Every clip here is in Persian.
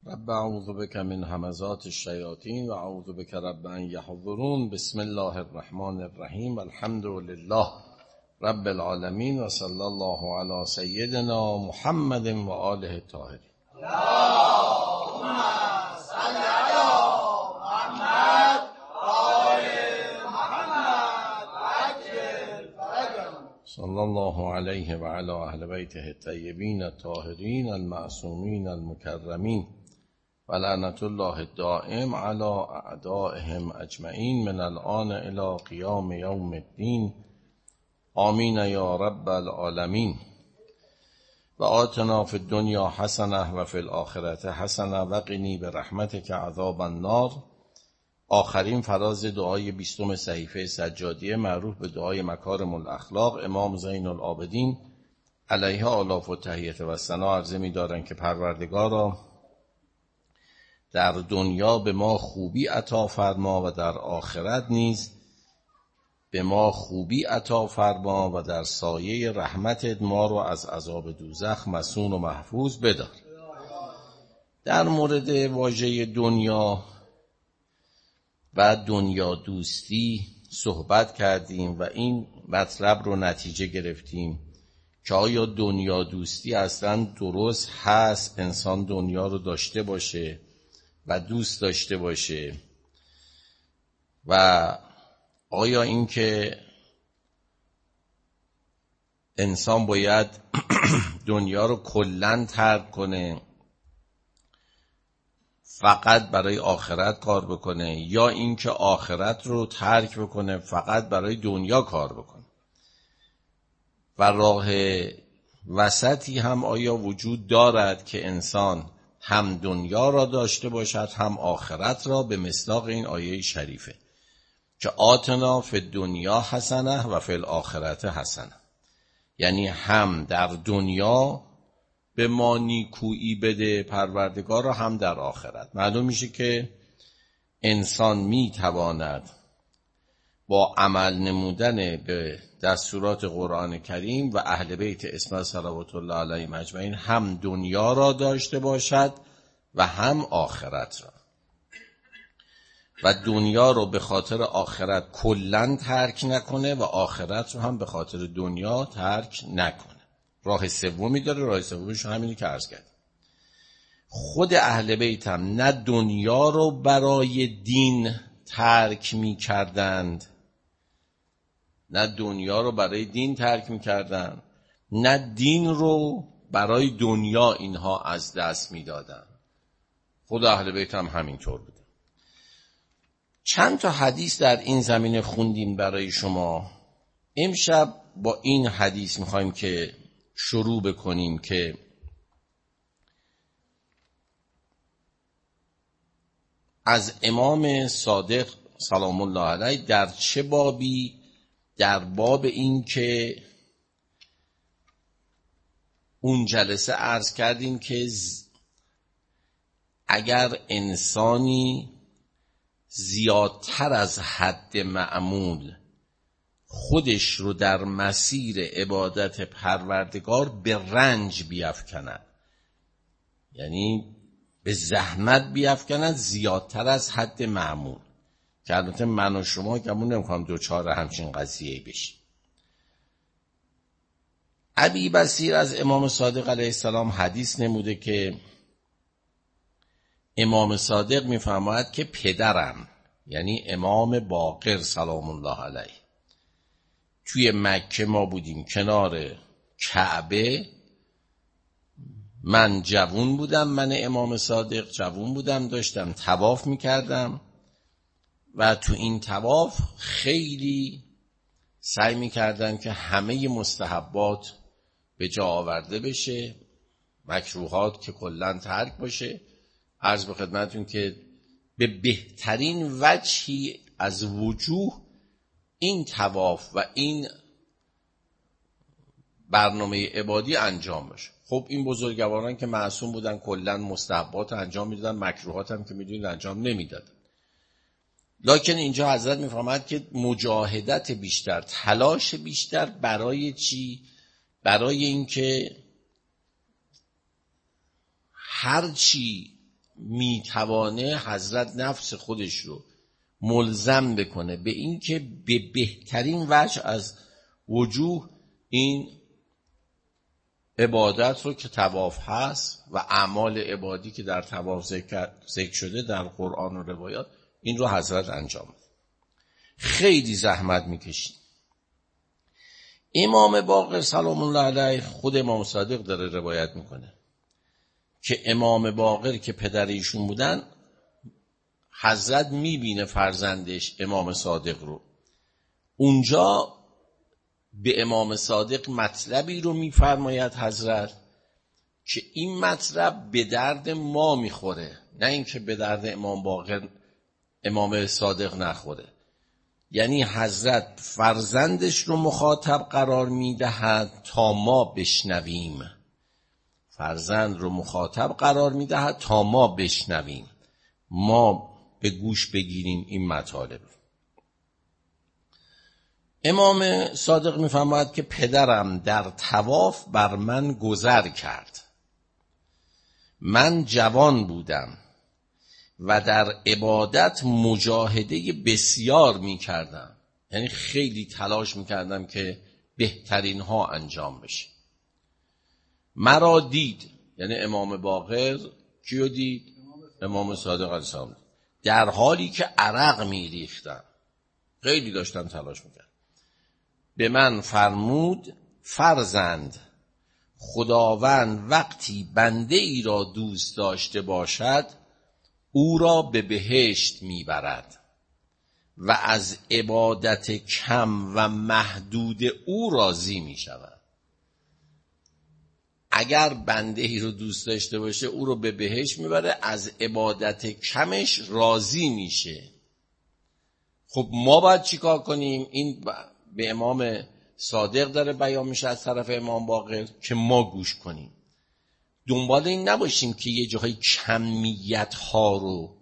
رب اعوذ بک من همزات الشیاطین و اعوذ بک رب ان یحضرون. بسم الله الرحمن الرحیم. الحمد لله رب العالمین و صلی الله علی سیدنا محمد و آله الطاهرین. اللهم صل علی محمد و آل محمد و عجل فرجهم. صلی الله علیه و علی اهل بیته الطیبین الطاهرین المعصومین المکرمین و لعنت الله الدائم علی اعدائهم اجمعین من الآن الی قیام یوم الدین. آمین یا رب العالمین. و آتنا فی الدنیا حسنه و فی الاخرة حسنه و قنی برحمتک عذاب النار. آخرین فراز دعای 20 صحیفه سجادیه معروف به دعای مکارم الاخلاق امام زین العابدین علیه آلاف و تحیت و ثنا عرضه می دارند که پروردگارا در دنیا به ما خوبی عطا فرما و در آخرت نیز به ما خوبی عطا فرما و در سایه رحمتت ما رو از عذاب دوزخ مصون و محفوظ بدار. در مورد واژه دنیا و دنیا دوستی صحبت کردیم و این مطلب رو نتیجه گرفتیم که آیا دنیا دوستی اصلا درست هست انسان دنیا رو داشته باشه و دوست داشته باشه و آیا این که انسان باید دنیا رو کلاً ترک کنه فقط برای آخرت کار بکنه یا این که آخرت رو ترک بکنه فقط برای دنیا کار بکنه و راه وسطی هم آیا وجود دارد که انسان هم دنیا را داشته باشد هم آخرت را به مصداق این آیه شریفه که آتنا فی الدنیا حسنه و فی الاخرة حسنه، یعنی هم در دنیا به ما نیکویی بده پروردگار را هم در آخرت. معلوم میشه که انسان میتواند با عمل نمودن به دستورات قرآن کریم و اهل بیت اسماء صلوات الله علیهم اجمعین هم دنیا را داشته باشد و هم آخرت را و دنیا رو به خاطر آخرت کلاً ترک نکنه و آخرت رو هم به خاطر دنیا ترک نکنه. راه سومی داره، راه سومیش همینی که عرض کردم. خود اهل بیت هم نه دنیا رو برای دین ترک می کردند، نه دنیا رو برای دین ترک می کردند، نه دین رو برای دنیا اینها از دست می دادن. خود اهل بیت هم همینطور بود. چند تا حدیث در این زمینه خوندیم برای شما. امشب با این حدیث میخوایم که شروع بکنیم که از امام صادق سلام الله علیه در چه بابی؟ در باب این که اون جلسه عرض کردیم که اگر انسانی زیادتر از حد معمول خودش رو در مسیر عبادت پروردگار به رنج بیفکند، یعنی به زحمت بیفکند زیادتر از حد معمول، که البته من و شما گمون نمیخوام دوچار همچین قضیه بشیم. ابی بصیر از امام صادق علیه السلام حدیث نموده که امام صادق میفرماید که پدرم یعنی امام باقر سلام الله علیه توی مکه ما بودیم کنار کعبه، من جوون بودم، من امام صادق جوون بودم، داشتم طواف میکردم و تو این طواف خیلی سعی میکردن که همه مستحبات به جا آورده بشه، مکروهات که کلاً ترک باشه. عرض به خدمتون که به بهترین وجهی از وجوه این طواف و این برنامه عبادی انجام بشه. خب این بزرگواران که معصوم بودن کلاً مستحبات انجام میدادن، مکروهات هم که میدونید انجام نمیدادن. لکن اینجا حضرت میفرماید که مجاهدت بیشتر، تلاش بیشتر برای چی؟ برای اینکه هر چی میتوانه حضرت نفس خودش رو ملزم بکنه به این که به بهترین وجه از وجوه این عبادت رو که طواف هست و اعمال عبادی که در طواف ذکر شده در قرآن و روایات، این رو حضرت انجام بده. خیلی زحمت میکشید. امام باقر سلام الله علیه، خود امام صادق داره روایت میکنه که امام باقر که پدر ایشون بودن، حضرت میبینه فرزندش امام صادق رو، اونجا به امام صادق مطلبی رو میفرماید حضرت که این مطلب به درد ما میخوره، نه اینکه به درد امام باقر امام صادق نخوره. یعنی حضرت فرزندش رو مخاطب قرار میدهد تا ما بشنویم، فرزند رو مخاطب قرار میدهد تا ما بشنویم، ما به گوش بگیریم این مطالب. امام صادق میفرماید که پدرم در طواف بر من گذر کرد، من جوان بودم و در عبادت مجاهده بسیار میکردم، یعنی خیلی تلاش میکردم که بهترین ها انجام بشه. مرا دید، یعنی امام باقر کیو دید؟ امام صادق علیه السلام، در حالی که عرق میریختم، خیلی داشتم تلاش میکردم. به من فرمود فرزند، خداوند وقتی بنده ای را دوست داشته باشد او را به بهشت میبرد و از عبادت کم و محدود او راضی میشود. اگر بنده ای رو دوست داشته باشه او رو به بهشت میبره، از عبادت کمش راضی میشه. خب ما باید چیکار کنیم؟ این به امام صادق داره بیان میشه از طرف امام باقر که ما گوش کنیم، دنبال این نباشیم که یه جاهای کمیت ها رو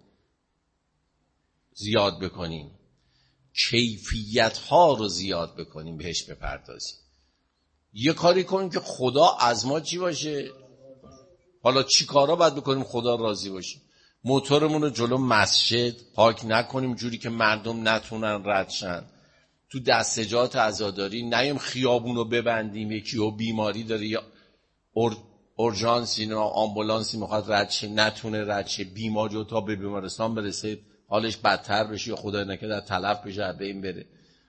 زیاد بکنیم، کیفیت ها رو زیاد بکنیم، بهش بپردازیم. یه کاری کنیم که خدا از ما چی باشه. حالا چی کارا باید بکنیم خدا راضی باشه؟ موتورمون رو جلو مسجد پارک نکنیم جوری که مردم نتونن رد شن، تو دستجات عزاداری نیم خیابون رو ببندیم، یکی و بیماری داره یا اورژانسی یا آمبولانسی میخواد رد شه نتونه رد شه، بیماری رو تا به بیمارستان برسه حالش بدتر بشه یا خدای نکرده تلف بشه به این بره.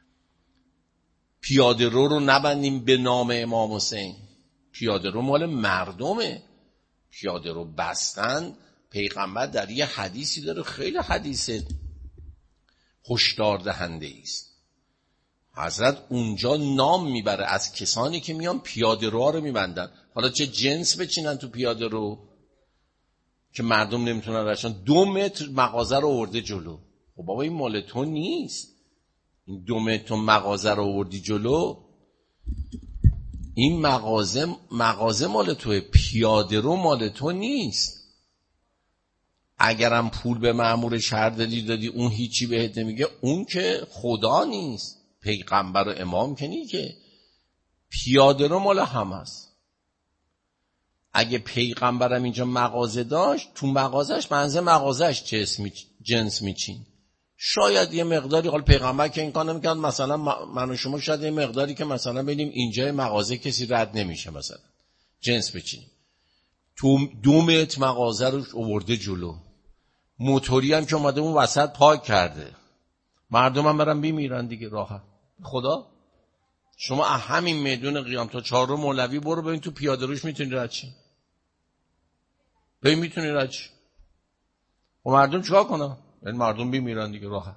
پیاده رو نبندیم به نام امام حسین، پیاده رو مال مردمه، پیاده رو بستن پیغمبر در یه حدیثی داره، خیلی حدیث هشدار دهنده است. حضرت اونجا نام میبره از کسانی که میان پیاده رو میبندن. حالا چه جنس بچینن تو پیاده رو که مردم نمیتونن رشن، 2 متر مغازه رو آورده جلو. خب بابا این مال تو نیست، این 2 متر مغازه رو آوردی جلو، این مغازه مال توه، پیاده رو مال تو نیست. اگرم پول به مأمور شهر دادی اون هیچی بهت نمیگه، اون که خدا نیست، پیغمبر و امام که نی، که پیاده رو مال هم هست. اگه پیغمبرم اینجا مغازه داشت، تو مغازش منزه مغازش جنس میچین، شاید یه مقداری، حال پیغمبر که این کار نمیکرد، مثلا من و شما شاید یه مقداری که مثلا ببینیم اینجا مغازه کسی رد نمیشه مثلا جنس بچینیم. تو 2 متر مغازه رو آورده جلو، موتوری هم که اومده اون وسط پارک کرده، مردم هم برن بیمیرن دیگه راحت. خدا شما همین میدون قیام تا 4 مولوی برو ببین تو پیاده روش میتونی رد چی؟ ببین میتونی رد چی؟ و مردم چیکار کنن؟ یعنی مردم بیمیرن دیگه راحت،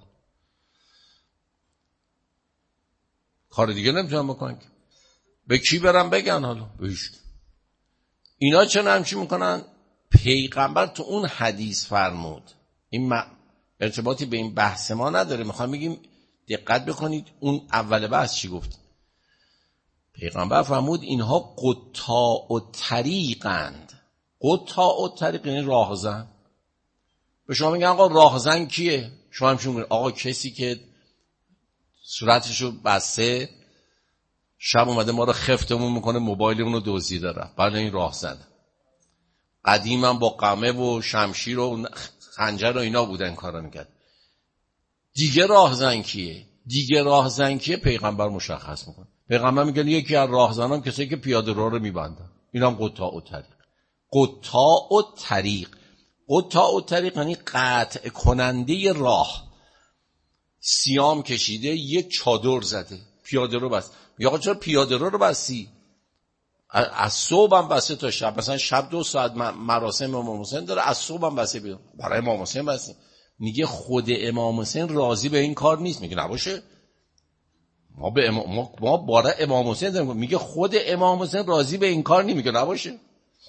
کار دیگه نمیتونن بکنن. به کی برن بگن؟ حالا بهش اینا چرا همچی میکنن؟ پیغمبر تو اون حدیث فرمود، این ارتباطی به این بحث ما نداره، میخوام بگیم دقت بکنید اون اول بحث چی گفت. پیغمبر فرمود اینها قطاع الطریقند. قطاع الطریق یعنی راهزن. به شما میگن آقا راهزن کیه؟ شما همچون میگن آقا کسی که صورتشو بسته شب اومده ما رو خفتمون میکنه، موبایلمون رو دزدیده رفت، بعد این راهزن. قدیما با قمه و شمشیر و خنجر و اینا بودن کارا میکرد. دیگه راهزن کیه؟ دیگه راهزن کیه؟ پیغمبر مشخص میکنه. پیغمبر میگه یکی از راهزنان کسایی که پیاده رو میبندن. اینم قطاع الطریق. قطاع الطریق. قطاع الطریق یعنی قطع کننده راه. سیام کشیده، یک چادر زده، پیاده رو بست. میگه آقا چرا پیاده رو بستی؟ از صبح هم بسته تا شب، مثلا شب 2 ساعت مراسم امام حسین داره، از صبح هم بسته بیاد برای امام حسین بسته. میگه خود امام حسین راضی به این کار نیست. میگه نباشه، ما برای امام حسین داریم. میگه خود امام حسین راضی به این کار نیست. میگه نباشه.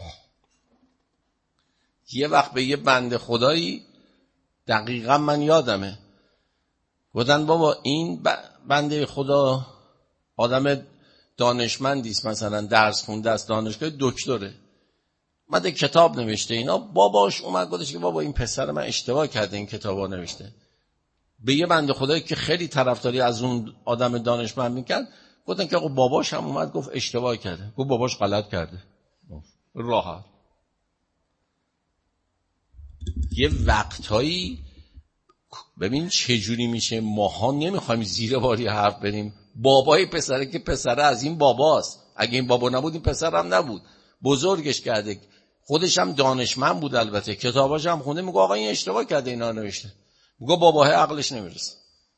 یه وقت به یه بنده خدایی، دقیقا من یادمه، گفتن بابا این بنده خدا آدم دانشمندی است، مثلا درس خونده است، دانشگاه، دکتره، اومده کتاب نوشته اینا. باباش اومد گفتش که بابا این پسر من اشتباه کرده، این کتابا نوشته. به یه بنده خدایی که خیلی طرفداری از اون آدم دانشمند میکرد، گفتن که آقا باباش هم اومد گفت اشتباه کرده. گفت باباش غلط کرده. راحت. یه وقتایی ببین چه جوری میشه، ماها نمیخوایم زیر باری حرف بریم. بابای پسره که پسره از این باباست، اگه این بابا نبود این پسر هم نبود، بزرگش کرده، خودش هم دانشمند بود، البته کتاباش هم خونده. میگه آقا این اشتباه کرده، اینا نوشته. میگه باباه عقلش نمیرسه.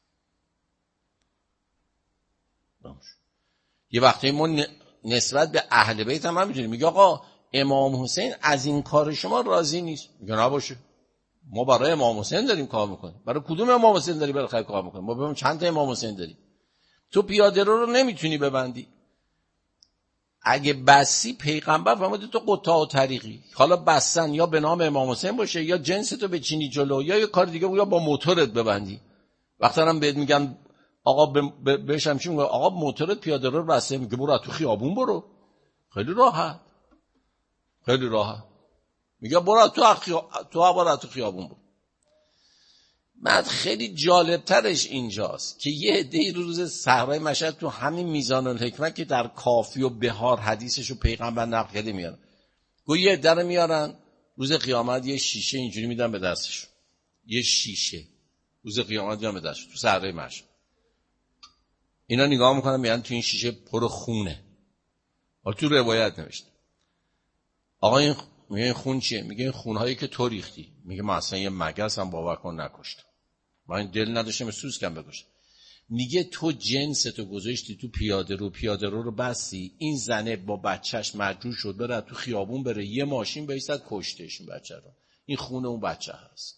یه وقتی ما نسبت به اهل بیت هم میدونیم، میگه آقا امام حسین از این کار شما راضی نیست. میگه نباشه، ما برای امام حسین داریم کار میکنیم. برای کدوم امام حسین داری برای کار میکنیم؟ ما ببینیم چند تا امام حسین داریم. تو پیاده رو نمیتونی ببندی. اگه بسی پیغمبر فرموده تو قطاع الطریقی. حالا بسن یا به نام امام حسین باشه، یا جنس تو بچینی جلو، یا یه کار دیگه، یا با موتورت ببندی. وقتی هم بهت میگن آقا بهش هم چی میگه؟ آقا موتورت پیاده رو بسته. میگه برو تو خیابون برو. خیلی راحت، خیلی راحت. میگه برو تو خیابون برو. بعد خیلی جالبترش اینجاست که یه عده روز صحرای مشهد تو همین میزان الحکمت که در کافی و بهار حدیثشو پیغمبر نقل کرده میارن، گویا یه عده رو میارن روز قیامت یه شیشه اینجوری میدن به دستش، یه شیشه روز قیامت میدن به دستش تو صحرای مشهد. اینا نگاه میکنن میگن تو این شیشه پر خونه. حالا تو روایت نوشته آقا این میگه این خون چیه؟ میگه این خونهایی که تو ریختی. میگه من اصلا یه مگس هم باور کن نکشتم، من دل نداشتم سوسکم بکشم. میگه تو جنس تو گذاشتی تو پیاده رو بستی، این زنه با بچهش مجبور شد بره تو خیابون، بره یه ماشین بیستد کشتش این بچه رو. این خونه اون بچه هست.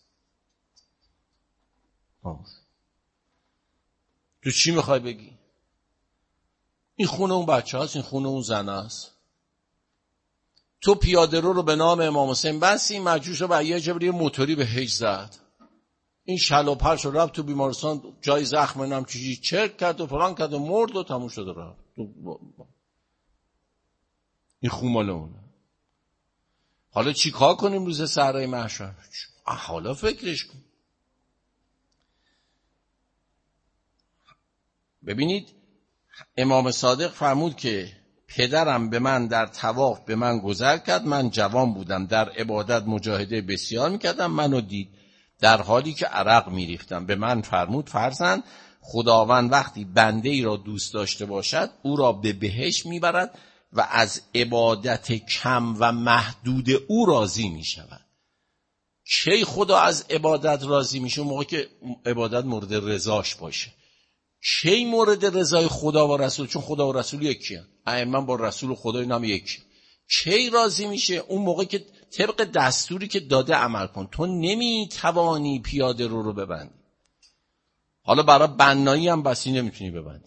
تو چی میخوای بگی؟ این خونه اون بچه هست، این خونه اون زنه هست. تو پیاده رو به نام امام حسین بستی، مجبور شد با یه جبری موتوری به هیچ زد، این شل و پرش رو رفت تو بیمارستان، جای زخم نم چیزی چرک کرد و فلان کرد و مرد و تموم شد رفت. این خون مال اونه. حالا چی کار کنیم روز صحرای محشر؟ حالا فکرش کن. ببینید امام صادق فرمود که پدرم به من در طواف به من گذر کرد، من جوان بودم، در عبادت مجاهده بسیار میکردم، منو دید در حالی که عرق میریختم. به من فرمود فرزند، خداوند وقتی بنده ای را دوست داشته باشد او را به بهشت میبرد و از عبادت کم و محدود او راضی میشود. کی خدا از عبادت راضی میشه؟ موقع که عبادت مورد رضاش باشه. کی مورد رضای خدا و رسول؟ چون خدا و رسول یکی هستند، ائمه با رسول و خدا اینا هم یکی. کی راضی میشه؟ اون موقع که طبق دستوری که داده عمل کن. تو نمیتوانی پیاده رو ببندی. حالا برای بنایی هم بسی نمیتونی ببندی.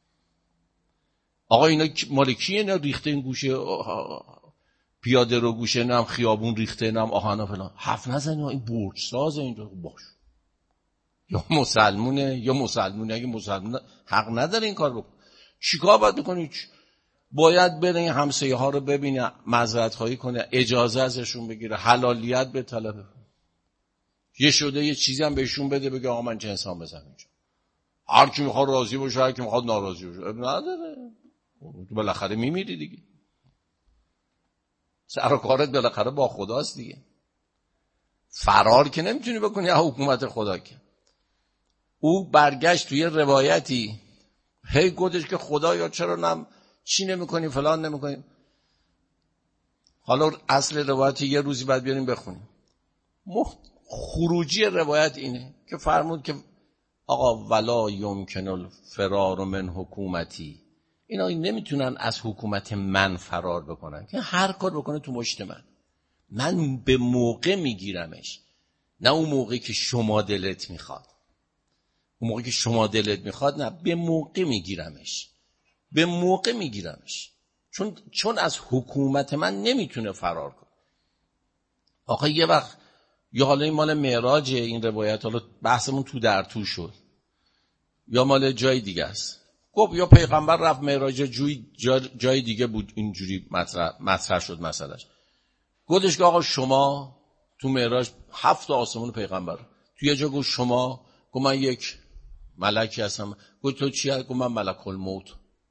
آقا اینا مال کیه؟ اینا ریخته این گوشه پیاده رو، گوشه نم خیابون ریخته، نم آهنا فلان. حرف نزنی این برج سازه اینجا. باش یا مسلمونه اگه مسلمونه حق نداره این کار بکن. چیکار باید بکنی؟ باید بره این همسایه ها رو ببینه، معذرت خواهی کنه، اجازه ازشون بگیره، حلالیت به طلبه، یه شده یه چیزی هم بهشون بده، بگه آقا من جنس هم بزن اینجا. هر کی میخواد راضی باشه، هر کی میخواد ناراضی باشه، نداره. بالاخره میمیری دیگه. سر و کارت بالاخره با خداست دیگه. فرار که نمیتونی بکنی از حکومت خدا که. او برگشت توی روایتی هی گفتش که خدایا چرا چی نمیکنی فلان نمیکنی. حالا اصل روایت یه روزی بعد بیاریم بخونیم. خروجی روایت اینه که فرمود که آقا ولا یمکن الفرار من حکومتی، اینا نمیتونن از حکومت من فرار بکنن که هر کار بکنه تو مشت من به موقع میگیرمش، نه اون موقعی که شما دلت میخواد. اون موقعی که شما دلت میخواد نه، به موقع میگیرمش، به موقع میگیرمش، چون از حکومت من نمیتونه فرار کنه. آقا یه وقت یا حالا این مال معراج این روایت، حالا بحثمون تو در تو شد، یا مال جای دیگه است. گفت یا پیغمبر رفت معراج جای دیگه بود، اینجوری مطرح شد مسئلهش. گفتش که آقا شما تو معراج 7 آسمون پیغمبر، تو یه جا گفت شما، گفت من یک ملکی هستم. گفت تو چی هست؟ گفت من ملک الموت.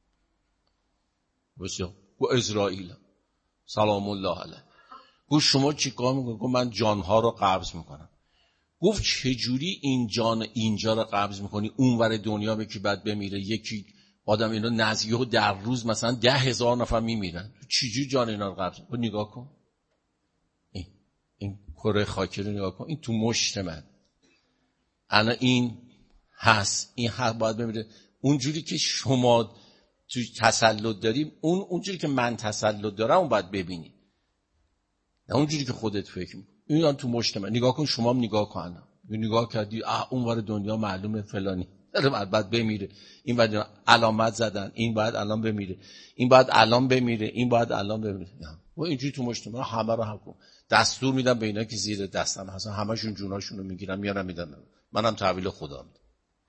بسیار. گفت اسرائیل سلام الله علیه. گفت شما چی کار میکنی؟ گفت من جانها رو قبض میکنم. گفت چجوری این جان اینجا رو قبض میکنی اونور دنیا به کی بعد بمیره؟ یکی آدم اینا نزیه در روز مثلا 10,000 نفر میمیرن، چجوری جان اینا رو قبض؟ گفت نگاه کن این کره خاکی رو نگاه کن، این تو مشت من الان این هست، این حق باید بمیره. اونجوری که شما تو تسلط داریم، اونجوری که من تسلط دارم اون باید ببینی، نه اونجوری که خودت فکر می‌کنی. این تو مشت من نگاه کن، شما هم نگاه کن، نگاه کردی اونور دنیا معلومه فلانی بعد بمیره، این بعد علامت زدن این بعد الان بمیره، این بعد الان بمیره، این بعد الان بمیره. و اینجوری تو مشت من همه رو حکم دستور میدم به اینا که زیر دستم هستن، همشون جوناشون رو میگیرم میارم میدم، منم تحویل خدا میدم.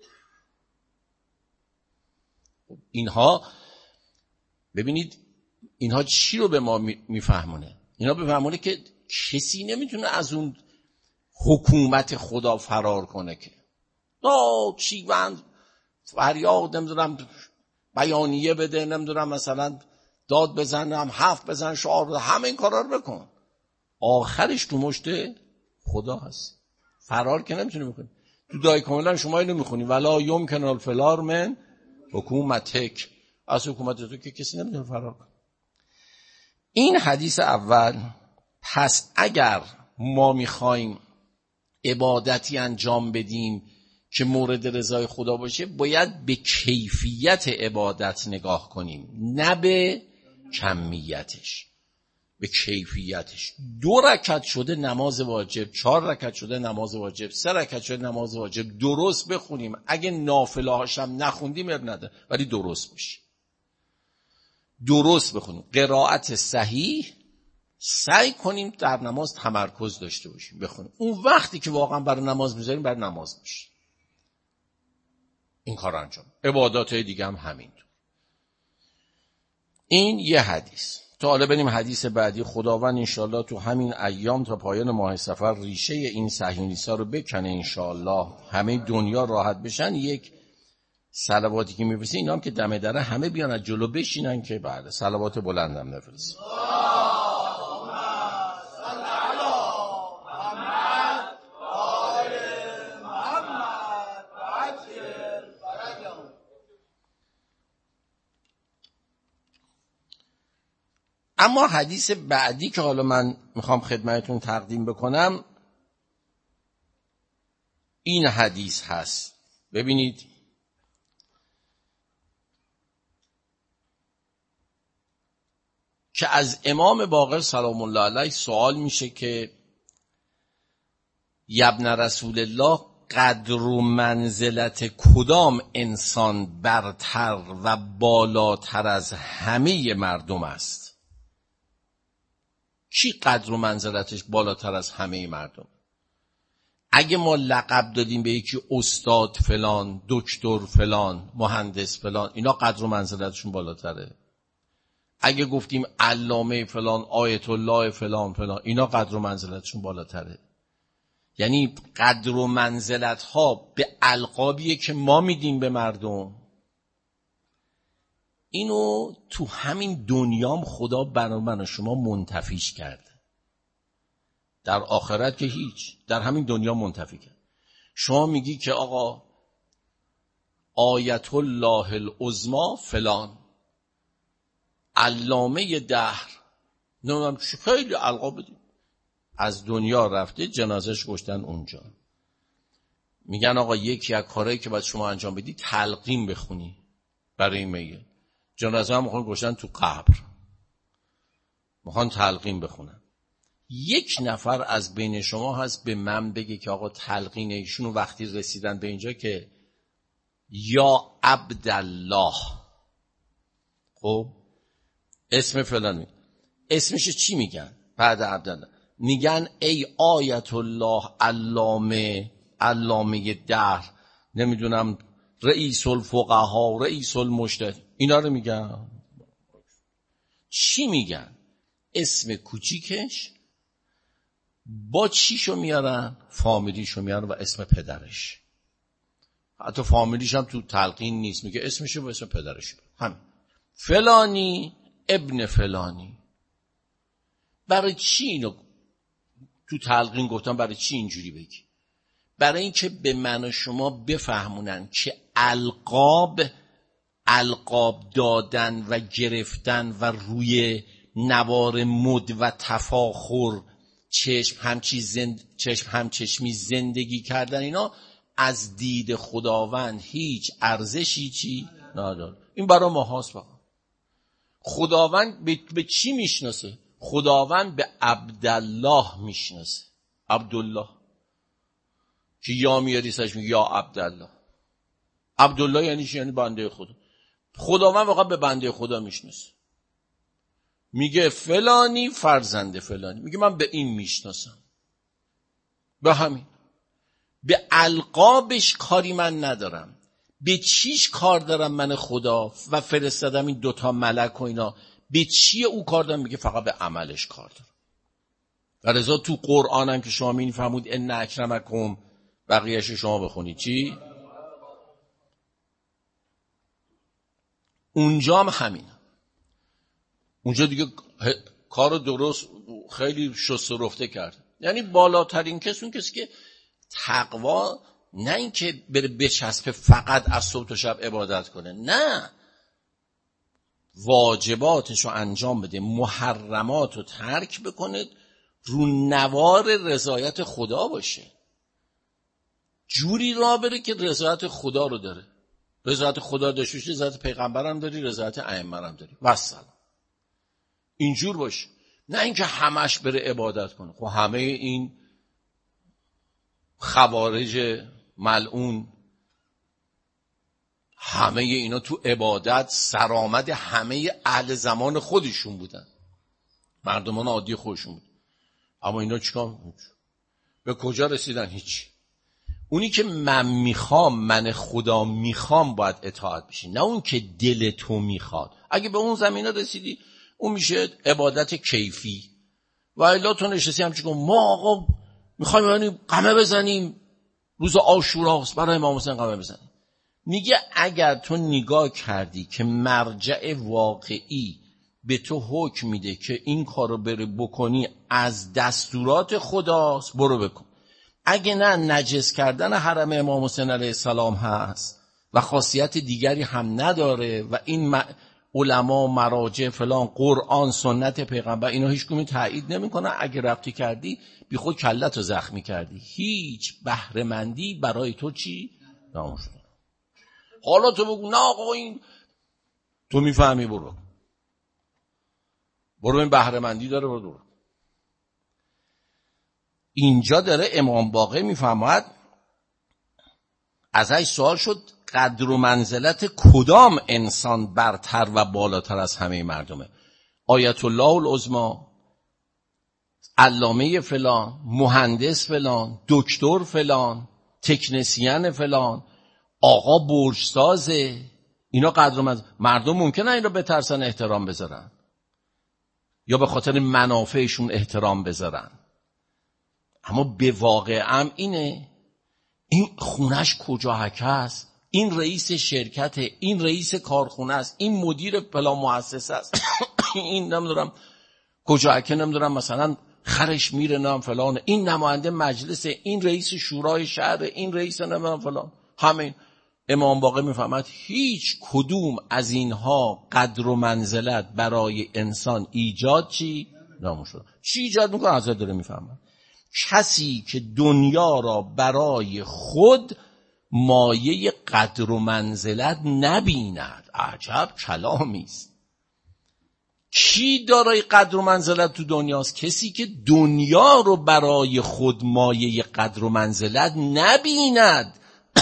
اینها ببینید اینها چی رو به ما میفهمونه؟ اینا بفهمونه که کسی نمیتونه از اون حکومت خدا فرار کنه که چی من فریاد نمیدونم بیانیه بده، نمیدونم مثلا داد بزنم، حرف بزن، شعار بزن، همه این کارا رو بکن، آخرش تو مشت خدا هست. فرار که نمیتونه بکنی. تو دعای کاملا شما اینو میخونی ولا یمکن الفرار من حکومتک، از حکومت تو که کسی نمیتونه فرار کنه. این حدیث اول. پس اگر ما میخوایم عبادتی انجام بدیم که مورد رضای خدا باشه، باید به کیفیت عبادت نگاه کنیم، نه به کمیتش، به کیفیتش. 2 رکعت شده نماز واجب، 4 رکعت شده نماز واجب، 3 رکعت شده نماز واجب، درست بخونیم. اگه نافله هاشم نخوندیم اب نده، ولی درست باشه، درست بخونیم، قرائت صحیح، سعی کنیم در نماز تمرکز داشته باشیم بخونیم. اون وقتی که واقعا برای نماز میذاریم برای نماز باشه، این کار انجام. عبادات دیگه هم همینطور. این یه حدیث. تا حالا بریم حدیث بعدی. خداوند انشالله تو همین ایام تا پایان ماه سفر ریشه این صهیونیست‌ها رو بکنه، انشالله همه دنیا راحت بشن. یک صلواتی که می‌فرستین اینا هم که دم دره همه بیان از جلو بشینن که بعد صلوات بلندم نفرستین. اما حدیث بعدی که حالا من میخوام خدمتتون تقدیم بکنم این حدیث هست. ببینید که از امام باقر سلام الله علیه سوال میشه که یبن رسول الله، قدر و منزلت کدام انسان برتر و بالاتر از همه مردم است؟ کی قدر و منزلتش بالاتر از همه مردم؟ اگه ما لقب دادیم به یکی استاد فلان، دکتر فلان، مهندس فلان، اینا قدر و منزلتشون بالاتره. اگه گفتیم علامه فلان، آیت الله فلان فلان، اینا قدر و منزلتشون بالاتره. یعنی قدر و منزلت ها به القابیه که ما میدیم به مردم، اینو تو همین دنیام خدا برای من و شما منتفیش کرده. در آخرت که هیچ، در همین دنیا منتفی کرد. شما میگی که آقا آیت الله العظما فلان، علامه دهر، نمیدونم خیلی القاب بدیم، از دنیا رفته، جنازش گشتن اونجا. میگن آقا یکی از کارهایی که باید شما انجام بدی تلقین بخونی برای این میت. جنازه هم میخوان گشتن تو قبر، میخوان تلقین بخونن. یک نفر از بین شما هست به من بگه که آقا تلقین ایشونو وقتی رسیدن به اینجا که یا عبدالله، خب اسم فلانی، اسمش چی میگن بعد عبدالله؟ میگن ای آیت الله علامه دهر، نمیدونم رئیس الفقها، رئیس المجتهد، اینا رو میگن. چی میگن؟ اسم کوچیکش با چیشو میارن؟ فامیلیشو میارن و اسم پدرش. حتی فامیلیش هم تو تلقین نیست، میگه اسمشو با اسم پدرش. همین فلانی ابن فلانی. برای چی اینو تو تلقین گفتم؟ برای چی اینجوری بگی؟ برای اینکه به من و شما بفهمونن که القاب دادن و گرفتن و روی نوار مد و تفاخر چشم همچشمی زندگی کردن، اینا از دید خداوند هیچ ارزشی چی نداره. این برای ما هاست. خداوند به چی میشناسه؟ خداوند به عبدالله میشناسه. عبدالله که یا میاری سرش میگه یا عبدالله. عبدالله یعنی چی؟ یعنی بنده خدا. خداوند واقعا به بنده خدا میشناسه. میگه فلانی فرزند فلانی، میگه من به این میشناسم. به همین، به القابش کاری من ندارم. به چیش کار دارم من خدا و فرستادم این دوتا ملک و اینا؟ به چی او کار دارم؟ میگه فقط به عملش کار دارم. و رضا تو قرآن هم که شما میفهمید ان اکرمکم، بقیهش شما بخونید چی؟ اونجا هم همین. اونجا دیگه کار درست خیلی شست و رفته کرد. یعنی بالاترین کس اون کسی که تقوا، نه این که بره بچسبه فقط از صبح تا شب عبادت کنه، نه، واجباتشو انجام بده، محرماتو ترک بکنه، رو نوار رضایت خدا باشه، جوری راه بره که رضایت خدا رو داره. رضایت خدا داشته باشی، رضایت پیغمبرم داری، رضایت ائمه هم داری. والسلام. اینجور باشه، نه اینکه همش بره عبادت کنه. خب همه این خوارج ملعون، همه اینا تو عبادت سرآمد همه اهل زمان خودشون بودن، مردمان عادی خودشون بود. اما اینا چیکار؟ به کجا رسیدن؟ هیچ. اونی که من میخوام، من خدا میخوام، باید اطاعت بشی، نه اون که دل تو میخواد. اگه به اون زمینه رسیدی، اون میشه عبادت کیفی. و الا تو نشستی همچی کن ما آقا میخوایم قمه بزنیم، روز عاشوراست، برای امام حسین قمه بزنیم. میگه اگر تو نگاه کردی که مرجع واقعی به تو حکم میده که این کارو بره بکنی از دستورات خداست، برو بکن. اگه نه، نجس کردن حرم امام حسین علیه السلام هست و خاصیت دیگری هم نداره و این علما، مراجع فلان، قرآن، سنت پیغمبر، اینا هیچ کدومی تایید نمیکنه. اگه ربطی کردی بی خود کلتو زخمی کردی، هیچ بهره‌مندی برای تو چی نموشد. حالا تو بگو نه آقا این تو میفهمی، برو این بهره‌مندی داره، برو. اینجا داره امام باقر میفهمد، ازش سوال شد قدر و منزلت کدام انسان برتر و بالاتر از همه مردمه؟ آیت الله العظما، علامه فلان، مهندس فلان، دکتر فلان، تکنسین فلان، آقا برجسازه. اینا قدر و منزلت. مردم ممکنه این رو بترسن احترام بذارن یا به خاطر منافعشون احترام بذارن، اما به واقع هم اینه. این خونش کجا هست، این رئیس شرکت، این رئیس کارخونه است، این مدیر فلان مؤسسه است این نمیدونم کجا که نمیدونم مثلا خرش میره نام فلان، این نماینده مجلس، این رئیس شورای شهر، این رئیس نمیدونم فلان. همین امام باقر میفهمد هیچ کدوم از اینها قدر و منزلت برای انسان ایجاد نمی‌شود. چی ایجاد میکنه؟ حضرت داره میفهمد کسی که دنیا را برای خود مایه قدر و منزلت نبیند. عجب کلامی است. کی دارای قدر و منزلت تو دنیاست؟ کسی که دنیا رو برای خود مایه قدر و منزلت نبیند.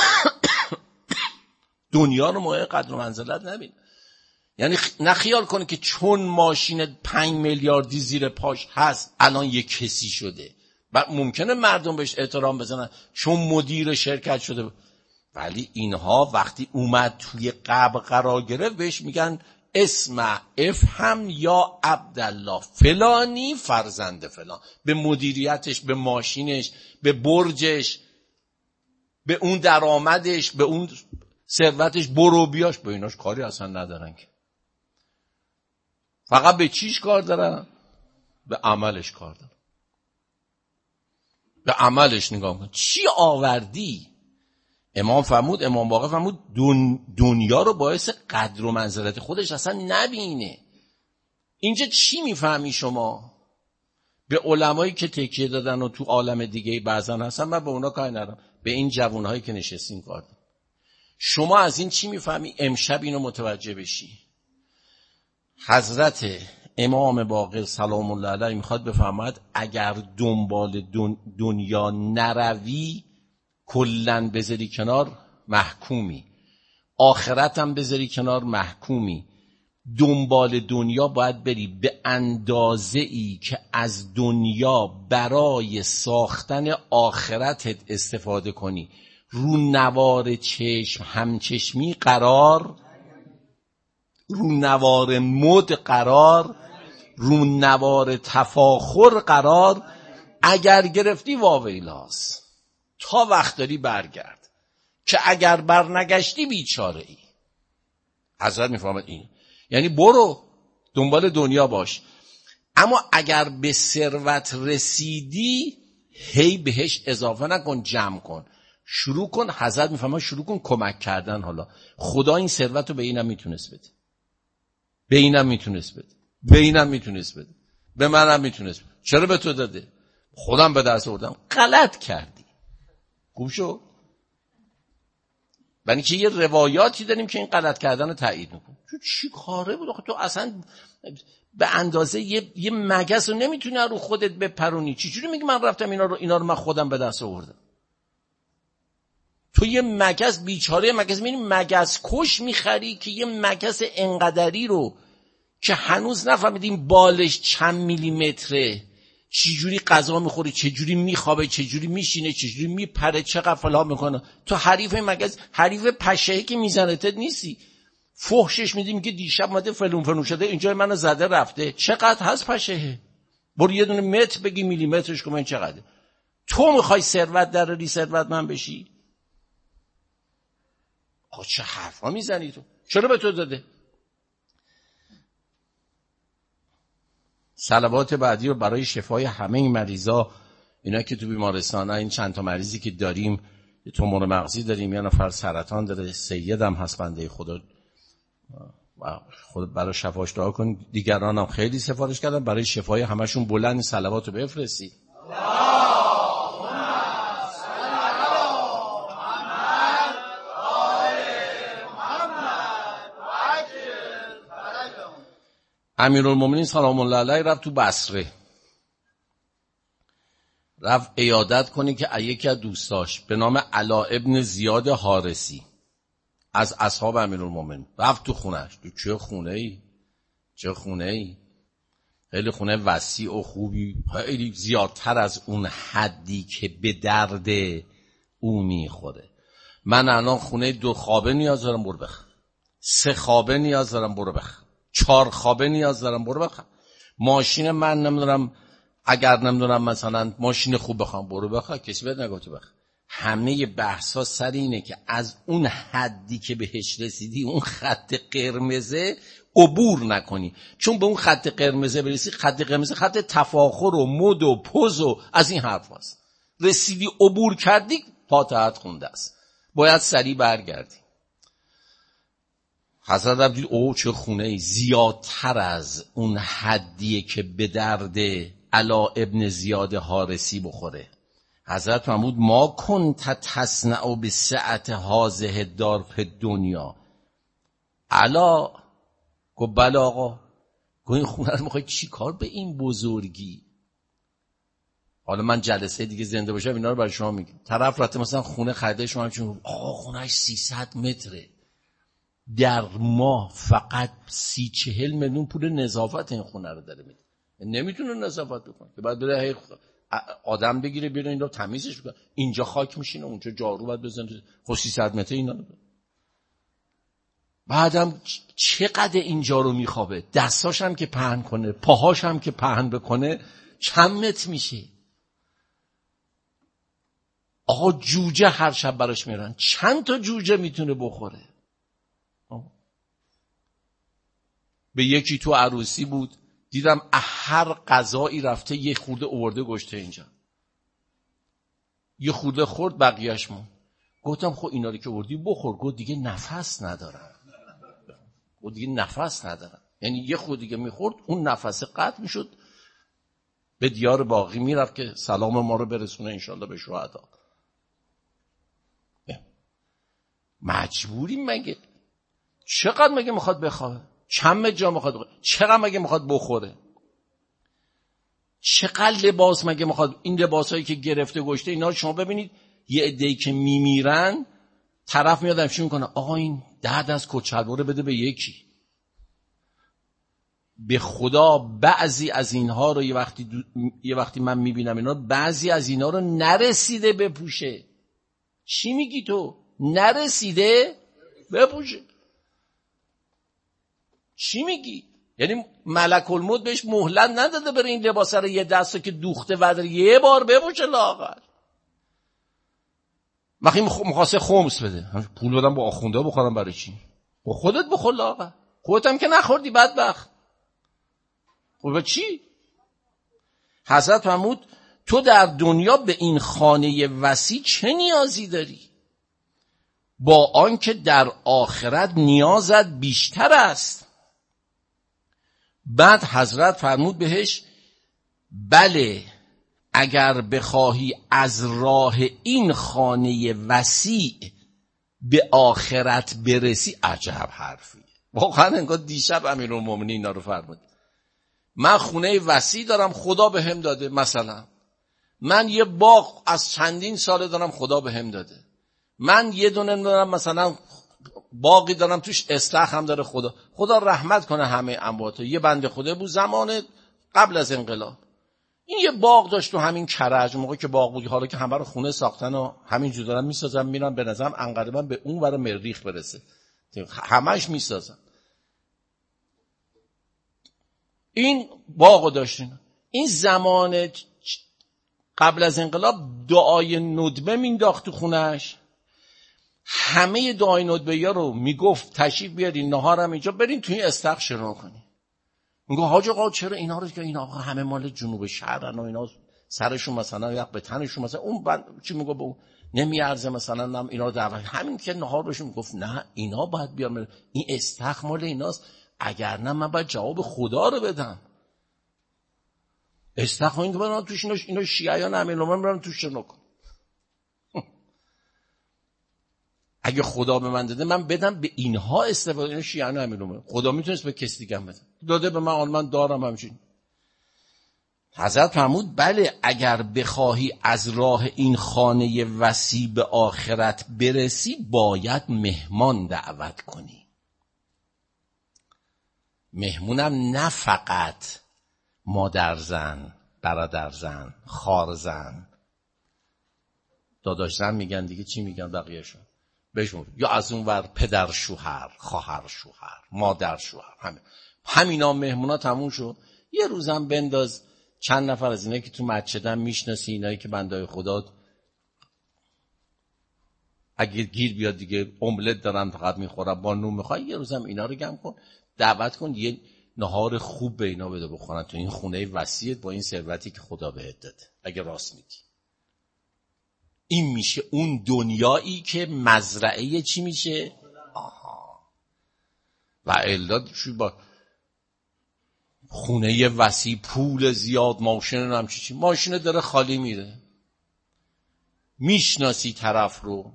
دنیا رو مایه قدر و منزلت نبیند. یعنی نخیال کنه که چون ماشین 5 میلیاردی زیر پاش هست الان یک کسی شده. ممکنه مردم بهش احترام بزنن چون مدیر شرکت شده، ولی اینها وقتی اومد توی قبر قرار گرفت بهش میگن اسم افهم یا عبدالله فلانی فرزند فلان. به مدیریتش، به ماشینش، به برجش، به اون درآمدش، به اون ثروتش، برو بیاش، به ایناش کاری اصلا ندارن که. فقط به چیش کار دارن؟ به عملش کار دارن. به عملش نگاه کن چی آوردی. امام باقر فرمود دنیا رو باعث قدر و منزلت خودش اصلا نبینه. اینجا چی میفهمی شما؟ به علمایی که تکیه دادن و تو عالم دیگه بعضن هستن، من به اونا کاری ندارم، به این جوانهایی که نشستین کار دارم. شما از این چی میفهمی؟ امشب اینو متوجه بشی. حضرت امام باقر سلام الله علیه میخواد بفهمد اگر دنبال دنیا نروی کلن بذاری کنار محکومی، آخرت هم بذاری کنار محکومی. دنبال دنیا باید بری به اندازه‌ای که از دنیا برای ساختن آخرتت استفاده کنی. رو نوار چشم همچشمی قرار، رو نوار مد قرار، رو نوار تفاخر قرار. اگر گرفتی واویلاست، تا وقت داری برگرد، که اگر برنگشتی بیچاره ای. حضرت میفهمد این یعنی برو دنبال دنیا باش، اما اگر به ثروت رسیدی هی بهش اضافه نکن، جمع کن، شروع کن. حضرت میفهمد شروع کن کمک کردن. حالا خدا این ثروت رو به اینم میتونست بده، به اینم میتونست بده، به اینم میتونست بده، به منم میتونست بده. چرا به تو داده؟ خودم به دست آوردم. غلط کردی. خوب شو. یعنی که یه روایاتی داریم که این غلط کردن رو تایید میکنه. چی کاره بود؟ تو اصلا به اندازه یه مگس رو نمیتونی رو خودت بپرونی. چجوری میگی من رفتم اینا رو من خودم به دست آوردم؟ تو یه مگس بیچاره مگس مگس کش میخری که یه مگس انقدری رو که هنوز نفهمیدیم بالش چند میلیمتره، چجوری غذا میخوره، چجوری میخوابه، چجوری میشینه، چجوری میپره، چقدر فلا میکنه. تو حریف مگس، حریف پشهی که میزنتت نیستی. فحشش میدیم که دیشب اومده فلون شده اینجا منو زده رفته. چقدر هست پشهه؟ برو یه دونه متر بگی میلیمترش کن چقدره. تو میخوای ثروت دراری ثروتمند بشی؟ آقا چه حرفا میزنی تو؟ چرا به تو داده؟ صلوات بعدی رو برای شفای همه این مریضا، اینا که تو بیمارستان ها، این چند تا مریضی که داریم، تومور مغزی داریم، یا نفر سرطان داره، سیدم هست بنده خدا برای شفاش دعا کن. دیگران هم خیلی سفارش کردن برای شفای همشون. بلند این صلوات رو بفرستی. امیرالمومنین سلام الله علیه رفت تو بصره، رفت عیادت کنی که یکی از دوستاش به نام علا ابن زیاد حارسی از اصحاب امیرالمومنین رفت تو خونهش. تو چه خونه ای؟ چه خونه ای؟ خیلی خونه وسیع و خوبی، خیلی زیادتر از اون حدی که به درد او میخوره. من الان خونه 2 خوابه نیاز دارم، برو بخر. 3 خوابه نیاز دارم، برو بخر. 4 خوابه نیاز دارم، برو بخر. ماشین من نمیدونم، اگر نمیدونم مثلا ماشین خوب بخوام، برو بخر. کسی بهت نگفته بخر. همه بحثا سر اینه که از اون حدی که بهش رسیدی، اون خط قرمزه، عبور نکنی. چون به اون خط قرمزه برسی، خط قرمزه خط تفاخر و مد و پوز و از این حرف هست. رسیدی عبور کردی، فاتحت خونده است، باید سریع برگردی. حضرت عبدی او چه خونه ای، زیادتر از اون حدیه که به درد علا ابن زیاد حارسی بخوره. حضرت فرمود ما کنت تصنع بسعت هذه الدار فی الدنیا. علا گفت بله آقا. گفت این خونه رو میخوای چی کار به این بزرگی؟ حالا من جلسه دیگه زنده باشم اینا رو برای شما میگم. طرف رفته مثلا خونه خریده، شما چون آقا خونهش 300 متره، در ماه فقط 30-40 میلیون پول نظافت این خونه رو داره میده. نمیتونه نظافت بکنه که بعد بره آدم بگیره بیاره این رو تمیزش بکنه. اینجا خاک میشینه، اونجا جارو باید بزنه، خب 300 متر اینا رو. بعدم چقدر اینجا رو میخوابه، دستاش هم که پهن کنه، پاهاش هم که پهن بکنه، چند متر میشه؟ آقا جوجه هر شب براش میرن، چند تا جوجه میتونه بخوره؟ به یکی تو عروسی بود، دیدم هر غذایی رفته یه خورده آورده گشته اینجا، یه خورده خورد بقیه‌اش مون. گفتم خب اینا رو که آوردی بخور. گفت دیگه نفس ندارم. گفت دیگه نفس ندارم. یعنی یه خورده دیگه میخورد اون نفس قطع میشد، به دیار باقی میرفت که سلام ما رو برسونه انشالله به شهدا. مجبوریم مگه؟ چقدر مگه میخواد بخوابه؟ چند جا میخواد بخوره؟ چقدر مگه میخواد بخوره؟ چقدر لباس مگه میخواد؟ این لباسایی که گرفته گشته اینا شما ببینید، یه عده‌ای که میمیرن، طرف میاد همچین میکنه آقا این 10 دست کچلوار بده به یکی. به خدا بعضی از اینها رو یه وقتی من میبینم اینا، بعضی از اینا رو نرسیده بپوشه. چی میگی تو؟ نرسیده بپوشه؟ چی میگی؟ یعنی ملک الموت بهش مهلت نداده بره این لباسه رو یه دسته که دوخته ودر یه بار بپوشه لاغر. وقتی مخواسته خمس بده، پول بدم با آخونده بخورم برای چی؟ با خودت بخور لاغر. خودت هم که نخوردی بدبخت. خب چی؟ حضرت فرمود تو در دنیا به این خانه وسیع چه نیازی داری؟ با آنکه در آخرت نیازت بیشتر است. بعد حضرت فرمود بهش بله اگر بخواهی از راه این خانه وسیع به آخرت برسی. عجب حرفی. واقعا انگار دیشب امیرالمومنین اینا رو فرمود. من خونه وسیع دارم، خدا بهم داده. مثلا من یه باغ از چندین ساله دارم، خدا بهم داده. من یه دونه دارم مثلا باقی دارم توش استخر هم داره. خدا رحمت کنه همه امواتو. یه بنده خدا بود زمان قبل از انقلاب، این یه باغ داشت تو همین کرج، موقعی که باغ بود. حالا که همه رو خونه ساختن و همینجور دارن میسازن، میرن به نظرم انقریبا به اون ور مریخ برسه، همش میسازن. این باغو داشتین. این زمان قبل از انقلاب دعای ندبه مینداخت تو خونهش. همه دعای ندبه ها رو میگفت تشریف بیارین نهارم اینجا، برین توی استخر شروع کنین. میگه حاج آقا چرا اینا رو که اینا آقا همه مال جنوب شهرن و اینا سرشون مثلا یک به تنشون مثلا اون چی میگه به اون نمیارزه مثلا نم اینا رو دعوت همین که نهار بهشون میگفت نه اینا باید بیان، این استخر مال ایناست، اگر نه من باید جواب خدا رو بدم. استخر این که برن توش اینا شیعیان امیرالمومنین برن توش شروع کن. اگه خدا به من داده من بدم به اینها استفاده. اینا شیعیان امیرالمومنین، خدا میتونست به کسی دیگه بده، داده به من دارم همچین. حضرت فرمود بله اگر بخواهی از راه این خانه وسیع به آخرت برسی باید مهمان دعوت کنی. مهمونم نه فقط مادر زن، برادر زن، خار زن، داداش زن میگن دیگه، چی میگن بقیهشون بهشون، یا از اون ور پدر شوهر، خواهر شوهر، مادر شوهر، همینا مهمونا تموم شد. یه روزم بنداز چند نفر از اینا که تو مسجدن میشناسی، اینایی که بندای خدا اگه گیر بیاد دیگه املت دارن فقط میخورن با نون میخوای، یه روزم اینا رو جمع کن، دعوت کن، یه نهار خوب به اینا بده بخورن تو این خونه وسیعت با این ثروتی که خدا بهت داده. اگه راست میگی این میشه اون دنیایی که مزرعه چی میشه؟ و الا با خونه وسیع، پول زیاد، ماشین هم چی ماشین داره خالی میره. میشناسی طرف رو،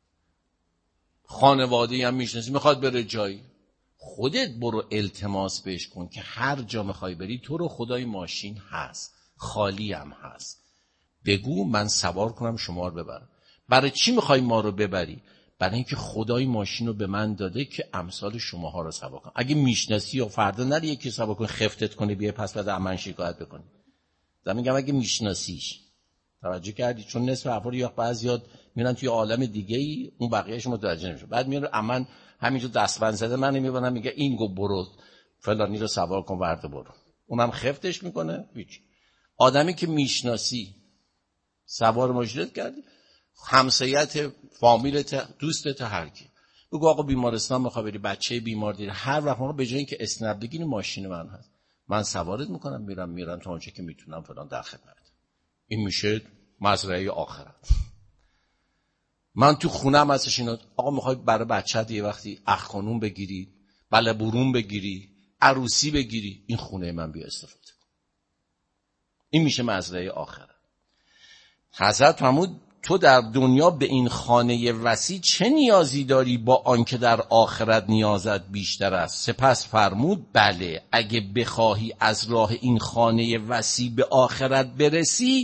خانواده هم میشناسی، میخواد بره جایی، خودت برو التماس بهش کن که هر جا میخوای بری تو رو خدای ماشین هست، خالی هم هست، بگو من سوار کنم شما رو ببرم. برای چی میخوای ما رو ببری؟ برای اینکه خدای ماشین رو به من داده که امثال شماها رو سوار کنم. اگه میشناسی یا فردا نری یکی سوار کن خفتت کنی بیای پس بعد من شکایت بکنی. من میگم اگه میشناسیش. توجه کردی؟ چون نصف افراد یا بعضیات میرن توی عالم دیگه ای، اون بقیه‌اش متوجه نمیشه. بعد میره امن همینجا دستبند زده من میبینم میگه این گو برو فلانی رو سوار کن ورده برو، اونم خفتش میکنه. هیچ آدمی که میشناسی سوار ماشینت کردی، همسایت، فامیلت، دوستت، هر کی، بگو آقا بیمارستان میخوای بری، بچه بیمار داری، هر وقت ما به جای اینکه اسنپ بگیری ماشین من هست، من سوارت میکنم میرم تا اونجا که میتونم فلان در خدمت. این میشه مزرعه آخرت. من تو خونم هستش اینا، آقا میخوای برای بچه‌ت یه وقتی اخ خانوم بگیری، بله برون بگیری، عروسی بگیری، این خونه من بیا استفاده کن. این میشه مزرعه آخرت. حضرت فرمود تو در دنیا به این خانه وسیع چه نیازی داری با آنکه در آخرت نیازت بیشتر است؟ سپس فرمود بله، اگه بخواهی از راه این خانه وسیع به آخرت برسی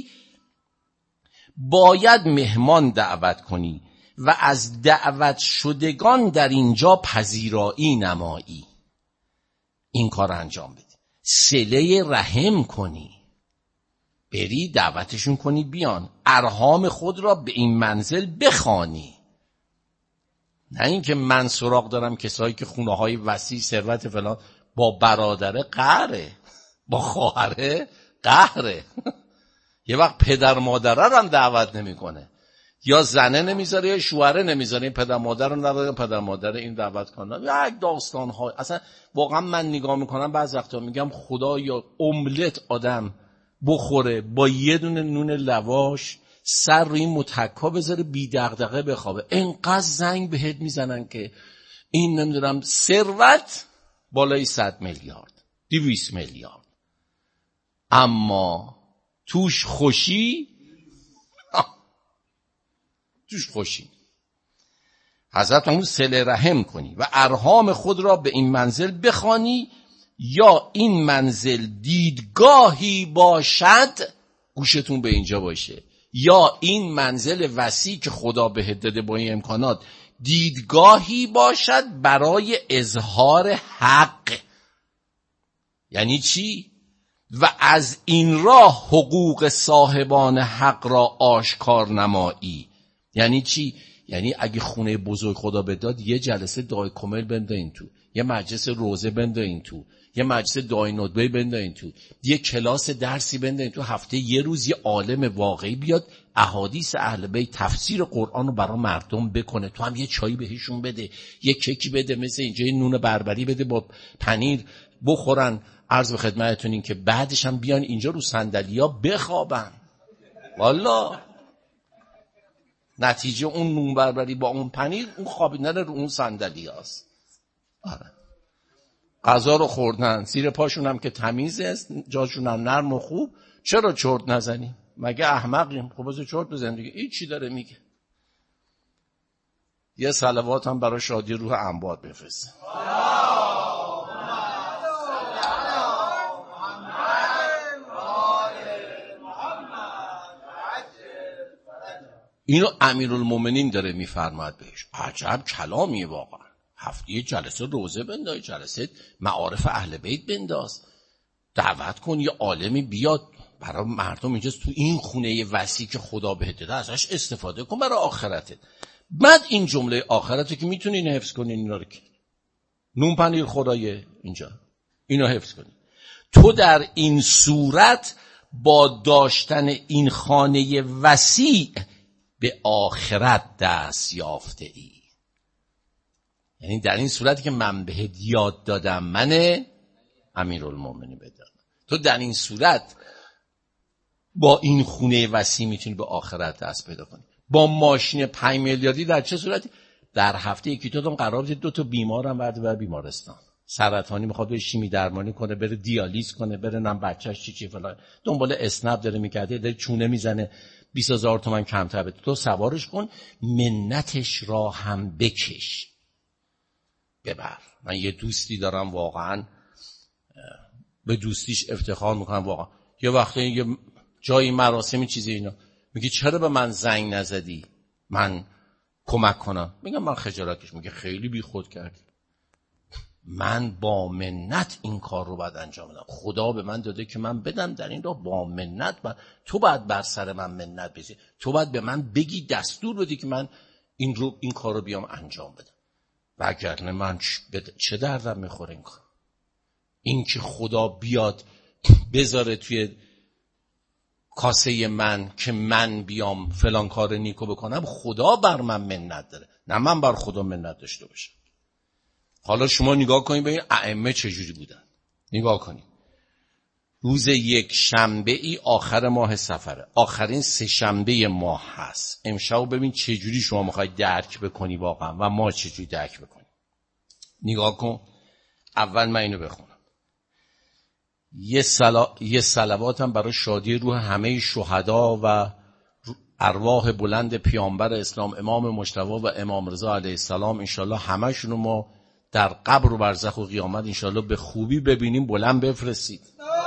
باید مهمان دعوت کنی و از دعوت شدگان در اینجا پذیرایی نمایی. این کار انجام بدی، صله رحم کنی، بری دعوتشون کنی بیان، ارحام خود را به این منزل بخوانی. نه اینکه من سراغ دارم کسایی که خونه های وسیع، ثروت فلان، با برادره قهره، با خواهره قهره. یه وقت پدر مادره هم دعوت نمیکنه، یا زنه نمیذاره یا شوهره نمیذاره، این پدر مادر رو نداره، پدر مادر این دعوت کنه. یک داستان های اصلا واقعا من نگاه میکنم بعضی وقتا میگم خدا یا املت آدم بخوره با یه دونه نون لواش، سر روی متکا بذاره بی دغدغه بخوابه. انقدر زنگ بهت میزنن که این نمیدونم ثروت بالای 100 میلیارد 200 میلیارد، اما توش خوشی، توش خوشی. حضرت همون صله رحم کنی و ارحام خود را به این منزل بخوانی، یا این منزل دیدگاهی باشد، گوشتون به اینجا باشه، یا این منزل وسیع که خدا بهت داده با این امکانات دیدگاهی باشد برای اظهار حق. یعنی چی؟ و از این راه حقوق صاحبان حق را آشکار نمایی. یعنی چی؟ یعنی اگه خونه بزرگ خدا بداد یه جلسه دعای کمل بندازین تو، یه مجلس روزه بندازین تو، یه مجلس دعای ندبه بندازین تو، یه کلاس درسی بندازین تو، هفته یه روز یه عالم واقعی بیاد احادیث اهل بیت تفسیر قرآن رو برای مردم بکنه، تو هم یه چایی بهشون بده، یه کیکی بده، مثل اینجا یه نون بربری بده با پنیر بخورن. عرض به خدمتتون این که بعدش هم بیان اینجا رو صندلی‌ها بخوابن. والا نتیجه اون نون بربری با اون پنیر، اون خوابیدن رو اون صندلی‌هاست. آره. غذا رو خوردن، زیر پاشون هم که تمیز است، جاشون هم نرم و خوب، چرا چرت نزنی؟ مگه احمقیم؟ خب بذار چرت بزن دیگه. این چی داره میگه؟ یه صلوات هم برای شادی روح انباد بفرست. اینو امیرالمومنین داره میفرماید بهش. عجب کلامیه واقعا. هفته جلسه روزه بنداز، جلسه معارف اهل بیت بنداز، دعوت کن یه عالمی بیاد برای مردم اینجا تو این خونه وسیع که خدا بهت داده ازش استفاده کن برای آخرتت. بعد این جمله آخرته که میتونین حفظ کنین، اینا رو که نون پنیر خدای اینجا اینو حفظ کنین. تو در این صورت با داشتن این خانه وسیع به آخرت دست یافته ای. یعنی در این صورتی که من بهت یاد دادم، من امیرالمومنین بدم، تو در این صورت با این خونه وسیع میتونی به آخرت دست پیدا کنی. با ماشین 5 میلیاردی در چه صورتی؟ در هفته یکی دو تا قرار بده 2 تا بیمارم برده بر بیمارستان، سرطانی میخواد بره شیمی درمانی کنه، بره دیالیز کنه، بره نم بچه‌ش چی فلان، دنبال اسنپ داره میگرده، داره چونه میزنه، 20000 تومان کمتر بده، تو سوارش کن، منتش را هم بکش ببر. من یه دوستی دارم واقعا به دوستیش افتخار میکنم واقعا. یه وقتی یه جایی مراسمی چیزی اینا میگه چرا به من زنگ نزدی من کمک کنم؟ میگم من خجالتش. میگه خیلی بی خود کردی، من با منت این کار رو باید انجام بدم، خدا به من داده که من بدم در این راه، با منت تو باید بر سر من منت بذاری، تو باید به من بگی، دستور بدی که من این کار رو بیام انجام بدم، وگرنه من چه دردم میخوره این کار. این که خدا بیاد بذاره توی کاسه من که من بیام فلان کار نیکو بکنم، خدا بر من منت داره، نه من بر خدا منت داشته باشم. حالا شما نگاه کنید ببین ائمه چجوری بودن. نگاه کنید روز یک شنبه ای آخر ماه صفره، آخرین 3 شنبه ماه هست. امشب ببین چجوری شما میخواید درک بکنی واقعا و ما چجوری درک بکنیم. نگاه کن، اول من اینو بخونم، یه صلوات هم برای شادی روح همه شهدا و ارواح بلند پیامبر اسلام امام مجتبی و امام رضا علیه السلام، انشالله همشون رو ما در قبر و برزخ و قیامت انشالله به خوبی ببینیم. بلند بفرستید.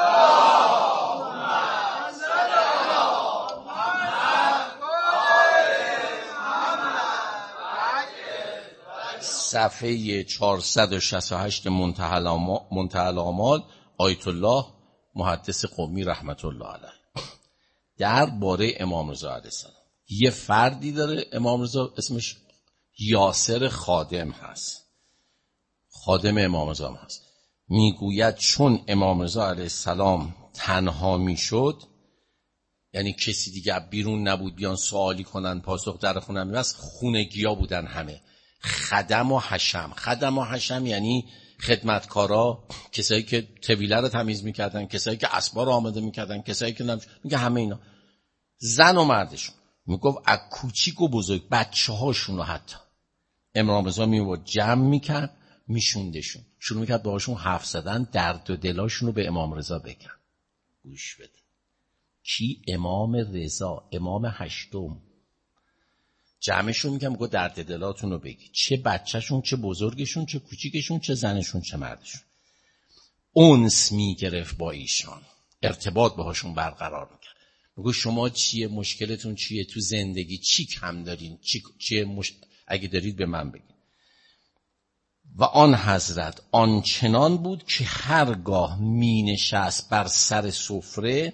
صفحه 468 منتهی الآمال، آیت الله محدث قمی رحمت الله علیه درباره امام رضا علیه السلام. یه فردی داره امام رضا اسمش یاسر خادم هست، خادم امام رضا هست. میگوید چون امام رضا علیه السلام تنها میشد، یعنی کسی دیگه بیرون نبود بیان سوالی کنن، پاسخ در خونه میبست، خونگیا بودن همه، خدم و حشم. خدم و حشم یعنی خدمتکارا، کسایی که طویله رو تمیز میکردن، کسایی که اسبا رو آماده میکردن، کسایی که میگه همه اینا، زن و مردشون. میگفت از کوچیک و بزرگ، بچه هاشون رو حتی امام رضا میورد جمع میکرد، میشوندشون، شروع میکرد باهاشون حرف زدن، درد و دلاشون رو به امام رضا بگن. گوش بده، کی؟ امام رضا، امام 8م. جمعشون میگم گفت درد دلاتون رو بگی، چه بچهشون، چه بزرگشون، چه کوچیکشون، چه زنشون، چه مردشون. انس میگرفت با ایشان، ارتباط باهاشون برقرار میکرد. بگو شما چیه مشکلتون، چیه تو زندگی، چی کم دارین، اگه دارید به من بگین. و آن حضرت آنچنان بود که هرگاه می نشست بر سر سفره،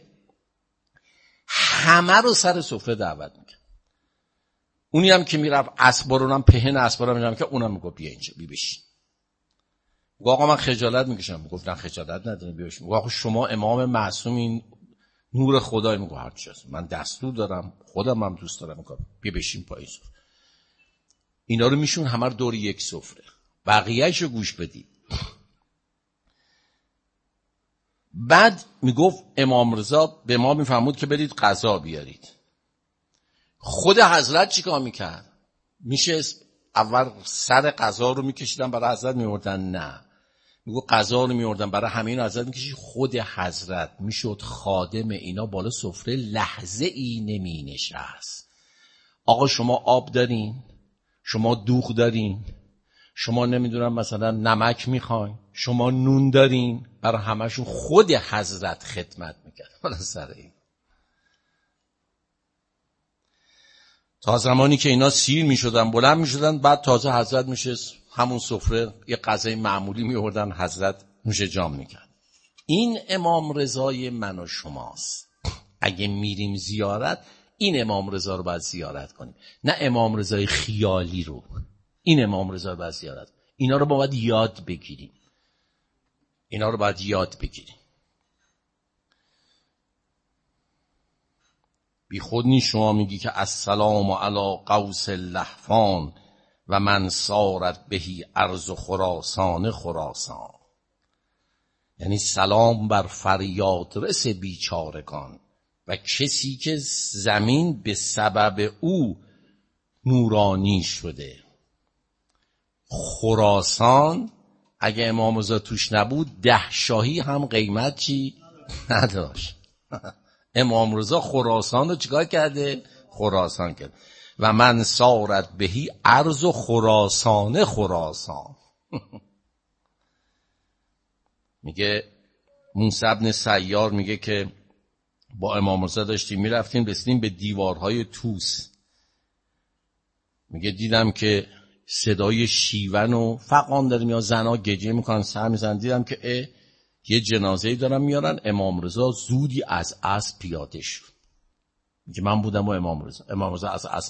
همه رو سر سفره دعوت میکرد. اونی هم که میرفت اسبا رو هم پهن اسبا رو میرم که اونم میگفت بیا اینجا بی بشین. میگه آقا من خجالت میکشم. میگفت نه خجالت نداری بیا بشین. میگه آقا شما امام معصومین، نور خدای. میگه هر چی هست من دستور دارم، خودم هم دوست دارم میگم بیا بشین پای سفره. اینا رو میشون همه رو دور یک سفره. بقیه‌اشو گوش بدید. بعد میگفت امام رضا به ما میفرمود که برید غذا بیارید. خود حضرت چیکار میکرد؟ میشه اول سر غذا رو میکشیدن برای حضرت میوردن؟ نه، میگو غذا رو میوردن برای همین حضرت میکشید. خود حضرت میشد خادم اینا، بالا سفره لحظه ای نمی نشست. آقا شما آب دارین؟ شما دوغ دارین؟ شما نمیدونم مثلا نمک میخواین؟ شما نون دارین؟ برای همشون خود حضرت خدمت میکرد. حالا سر این تا زمانی که اینا سیر میشدن، بلند میشدن، بعد تازه حضرت میشست همون سفره یه غذای معمولی میوردن، حضرت نوش جام میکرد. این امام رضای من و شماست. اگه میریم زیارت، این امام رضا رو باید زیارت کنیم، نه امام رضای خیالی رو. این امام رضا رو باید زیارت، اینا رو باید یاد بگیریم، اینا رو باید یاد بگیریم. بی خود نیست شما میگی که السلام علی قوس اللهفان و من سارت بهی ارض خراسان خراسان. یعنی سلام بر فریادرس بیچارگان و کسی که زمین به سبب او نورانی شده. خراسان اگه امام رضا توش نبود 10 شاهی هم قیمت چی نداشت. امام رضا خراسان رو چیکار کرده؟ خراسان کرد. و من سارت بهی ارض و خراسان خراسان. میگه موسی بن سیار میگه که با امام رضا داشتیم میرفتیم، رسیدیم به دیوارهای طوس. میگه دیدم که صدای شیون و فقان داره میاد، زنها گریه میکنن، سر میزنن. دیدم که یه جنازه‌ای دارن میارن. امام رضا زودی از اسب پیاده شد. میگه من بودم و امام رضا از اسب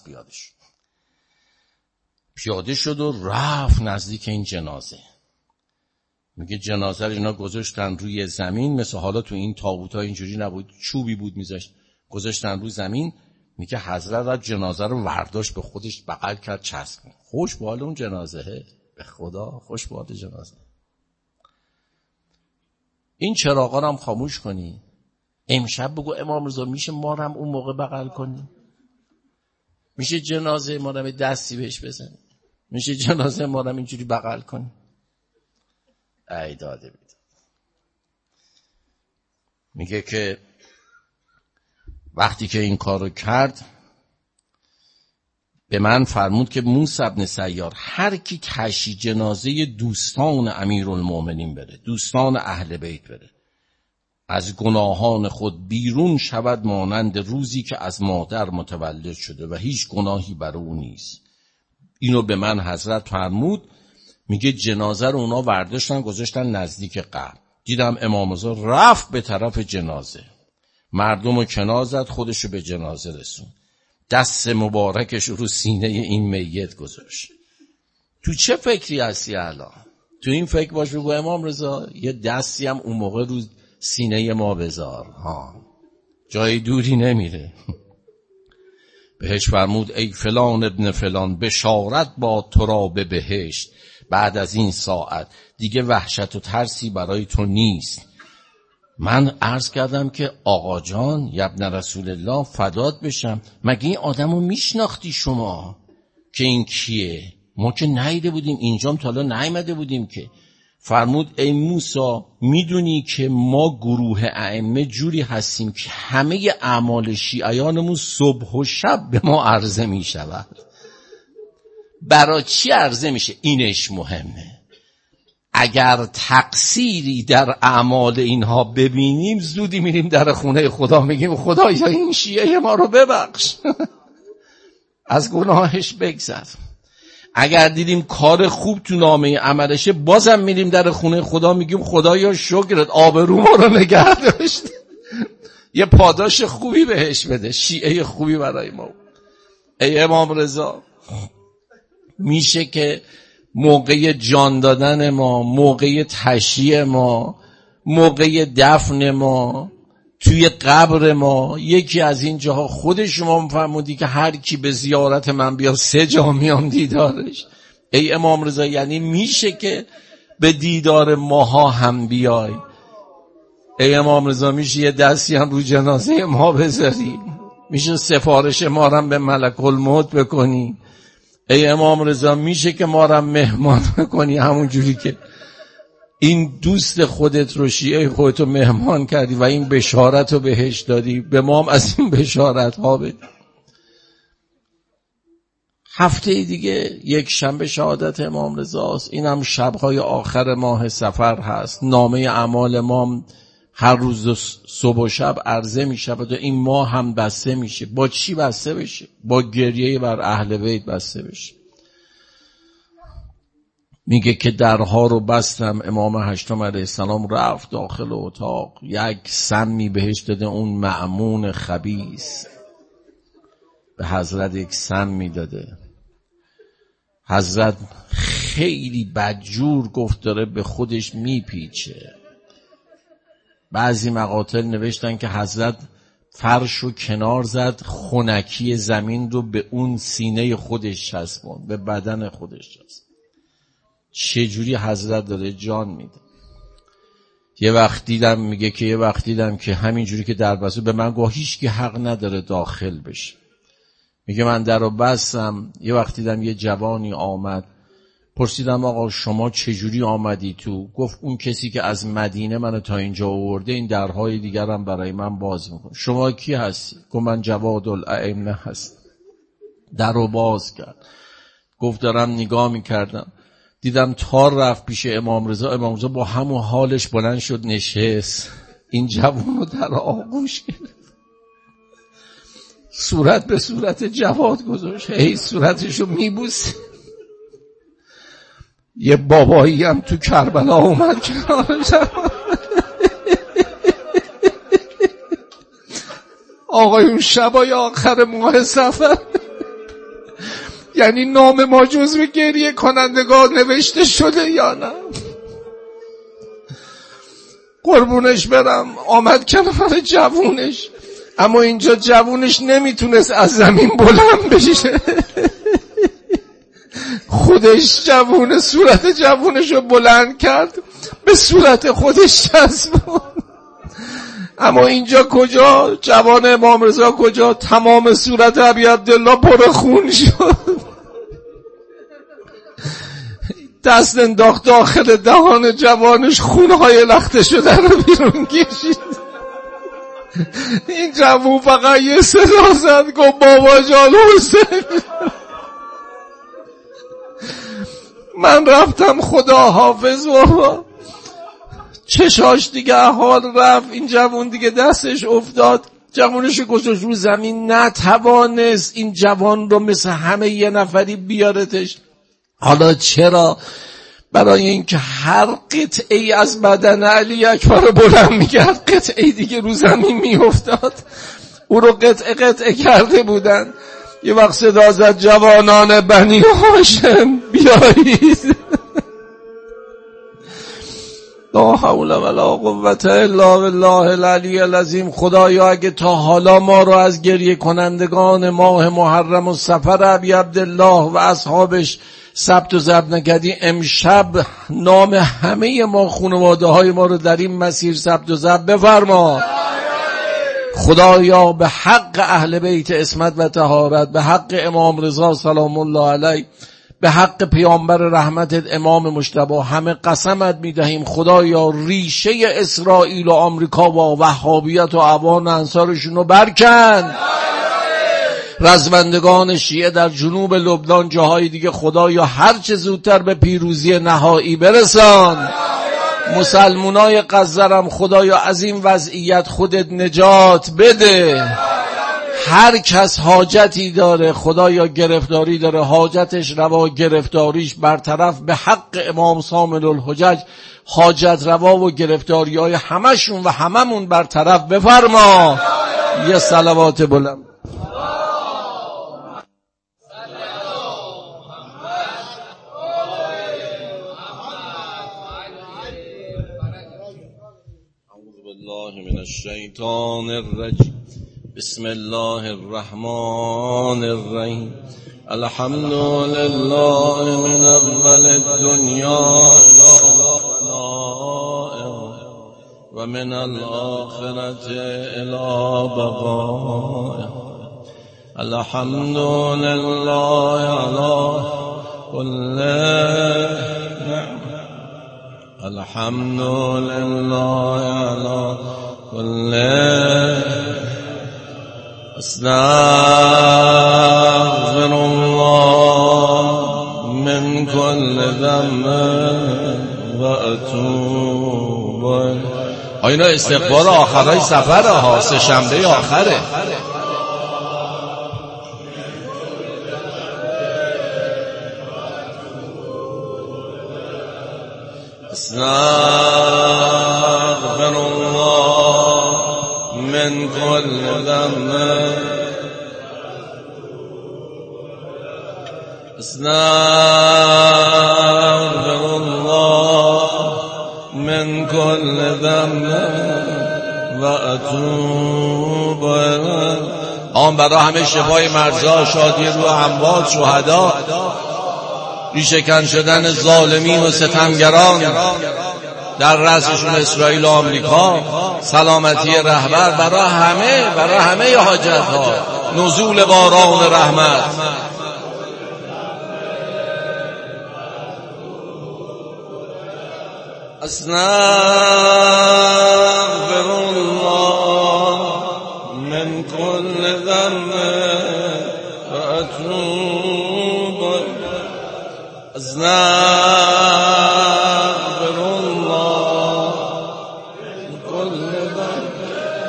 پیاده شد و رفت نزدیک این جنازه. میگه جنازه رو اینا گذاشتن روی زمین، مثل حالا تو این تابوت‌ها اینجوری نبود، چوبی بود میذاشت، گذاشتن روی زمین. میگه حضرت را جنازه رو ورداشت به خودش بغل کرد چسبون. خوش به حال اون جنازه، به خدا خوش به حال جنازه. این چراغا رو هم خاموش کنی. امشب بگو امام رضا میشه ما رو هم اون موقع بغل کنی؟ میشه جنازه ما رو دستی بهش بزنی؟ میشه جنازه ما رو اینجوری بغل کنی؟ ای داده بیداد. میگه که وقتی که این کارو کرد به من فرمود که موسی بن سیار هر کی تشییع جنازه دوستان امیرالمومنین بره، دوستان اهل بیت بره، از گناهان خود بیرون شود مانند روزی که از مادر متولد شده و هیچ گناهی بر او نیست. اینو به من حضرت فرمود. میگه جنازه رو اونا ورداشتن گذاشتن نزدیک قبر. دیدم امام رضا رفت به طرف جنازه، مردم رو کنار زد، خودش رو به جنازه رسون، دست مبارکش رو سینه این میت گذاشت. تو چه فکری هستی الان؟ تو این فکر باش بگو امام رضا یه دستی هم اون موقع رو سینه ما بذار، جای دوری نمیره. بهش فرمود ای فلان ابن فلان بشارت با تو را به بهشت، بعد از این ساعت دیگه وحشت و ترسی برای تو نیست. من عرض کردم که آقا جان ابن رسول الله فدات بشم، مگه این آدمو میشناختی شما که این کیه؟ ما که نیده بودیم، اینجام تا حالا نیامده بودیم که. فرمود ای موسی میدونی که ما گروه ائمه جوری هستیم که همه اعمال شیعیانمون صبح و شب به ما عرضه میشود. برای چی عرضه میشه؟ اینش مهمه. اگر تقصیری در اعمال اینها ببینیم زودی میریم در خونه خدا میگیم خدایا این شیعه ما رو ببخش، از گناهش بگذر. اگر دیدیم کار خوب تو نامه عملشه بازم میریم در خونه خدا میگیم خدایا شکرت آبرو ما رو نگه داشت، یه پاداش خوبی بهش بده، شیعه خوبی برای ما. ای امام رضا میشه که موقع جان دادن ما، موقع تشییع ما، موقع دفن ما، توی قبر ما یکی از این جاها خود شما فرمودی که هر کی به زیارت من بیا 3 جا میام دیدارش. ای امام رضا یعنی میشه که به دیدار ماها هم بیای. ای امام رضا میشه یه دستی هم رو جنازه ما بذاری، میشه سفارش ما هم به ملک الموت بکنی. ای امام رضا میشه که ما را مهمان کنی، همون جوری که این دوست خودت رو شیعه خودت رو مهمان کردی و این بشارت رو بهش دادی، به ما هم از این بشارت ها بدی. هفته دیگه 1 شنبه شهادت امام رضاست، این هم شبهای آخر ماه صفر هست. نامه اعمال ما هر روز صبح و شب عرضه می شود و این ماه هم بسته میشه. با چی بسته بشه؟ با گریه بر اهل بیت بسته بشه. میگه که درها رو بستم، امام هشتم علیه السلام رفت داخل اتاق، یک سمی بهش داده، اون مأمون خبیث به حضرت یک سم میداده. حضرت خیلی بدجور گفت داره به خودش میپیچه. بعضی مقاتل نوشتن که حضرت فرش رو کنار زد، خنکی زمین رو به اون سینه خودش چسبون، به بدن خودش چسبون. چجوری حضرت داره جان میده. یه وقت دیدم میگه که یه وقت دیدم که همینجوری که در بسته به من گفت هیچ کی حق نداره داخل بشه. میگه من در رو بستم، یه وقت دیدم یه جوانی آمد، پرسیدم آقا شما چجوری آمدی تو؟ گفت اون کسی که از مدینه منو تا اینجا آورده این درهای دیگرم برای من باز میکنه. شما کی هستی؟ گفت من جواد الائمه هستم. در رو باز کرد. گفت دارم نگاه میکردم دیدم تار رفت پیش امام رضا، امام رضا با همون حالش بلند شد نشست، این جوان رو در آغوش گرفت، صورت به صورت جواد گذاشت، هی صورتشو میبوسه. یه بابایی هم تو کربلا اومد کنار جواد. آقایون شبای آخر ماه صفر، یعنی نام ما جزو گریه کنندگان نوشته شده یا نه؟ قربونش برم. آمد کنار جوونش، اما اینجا جوونش نمیتونست از زمین بلند بشه، خودش جوون صورت جوونش رو بلند کرد، به صورت خودش چسبون. اما اینجا کجا؟ جوان امام رضا کجا؟ تمام صورت ابی عبدالله پر خون شد، دست انداخت داخل دهان جوانش، خونهای لخته شده رو بیرون کشید. این جوون فقط یه صدا زد، گفت بابا جان حسین. من رفتم خدا حافظ بابا. چشاش دیگه حال رفت، این جوون دیگه دستش افتاد، جوانش گذاشت رو زمین، نتوانست این جوان رو مثل همه یه نفری بیارتش. حالا چرا؟ برای اینکه هر قطعی از بدن علی اکبر رو بلند میکرد، قطعی دیگه رو زمین میافتاد. او رو قطعه کرده بودن. یه وقت صدا زد جوانان بنی هاشم بیایید. لا حول ولا قوة الا بالله العلی العظیم. خدایا اگه تا حالا ما رو از گریه کنندگان ماه محرم و صفر ابی عبدالله و اصحابش ثبت و ضبط نکردی، امشب نام همه ما، خانواده های ما رو در این مسیر ثبت و ضبط بفرما. خدایا به حق اهل بیت عصمت و طهارت، به حق امام رضا سلام الله علیه، به حق پیامبر رحمت امام مجتبی، همه قسمت میدهیم خدایا ریشه اسرائیل و آمریکا و وهابیت و اعوان انصارشون رو برکن. رزمندگان شیعه در جنوب لبنان، جاهای دیگه، خدایا هر چه زودتر به پیروزی نهایی برسان. مسلمانای غزه خدایا از این وضعیت خودت نجات بده. هر کس حاجتی داره خدایا، گرفتاری داره، حاجتش روا، گرفتاریش برطرف، به حق امام صامد الحجج حاجت روا و گرفتاری های همشون و هممون برطرف بفرما. یه صلوات بلند. من الشیطان الرجیم. بسم الله الرحمن الرحیم. الحمد لله من اول الدنیا و من الآخرة الى بقائه. الحمد لله على كل نعمة. الحمد لله على كل استغفر الله من كل ذنب و اتوب. اینا استقبال آخرای سفره ها، سه شنبه آخره. استغفر الله من كل ذنب. استغفر الله من كل ذنب و اتوب آن برای همه شفای مرزا، شادی روح اموات شهدا، ریشه‌کن شدن ظالمین و ستمگران در رأسشون اسرائیل و آمریکا، سلامتی رهبر برای همه حاجت ها، نزول باران رحمت. استغفر الله من كل ذنب وأتوب استغفر الله من كل ذنب.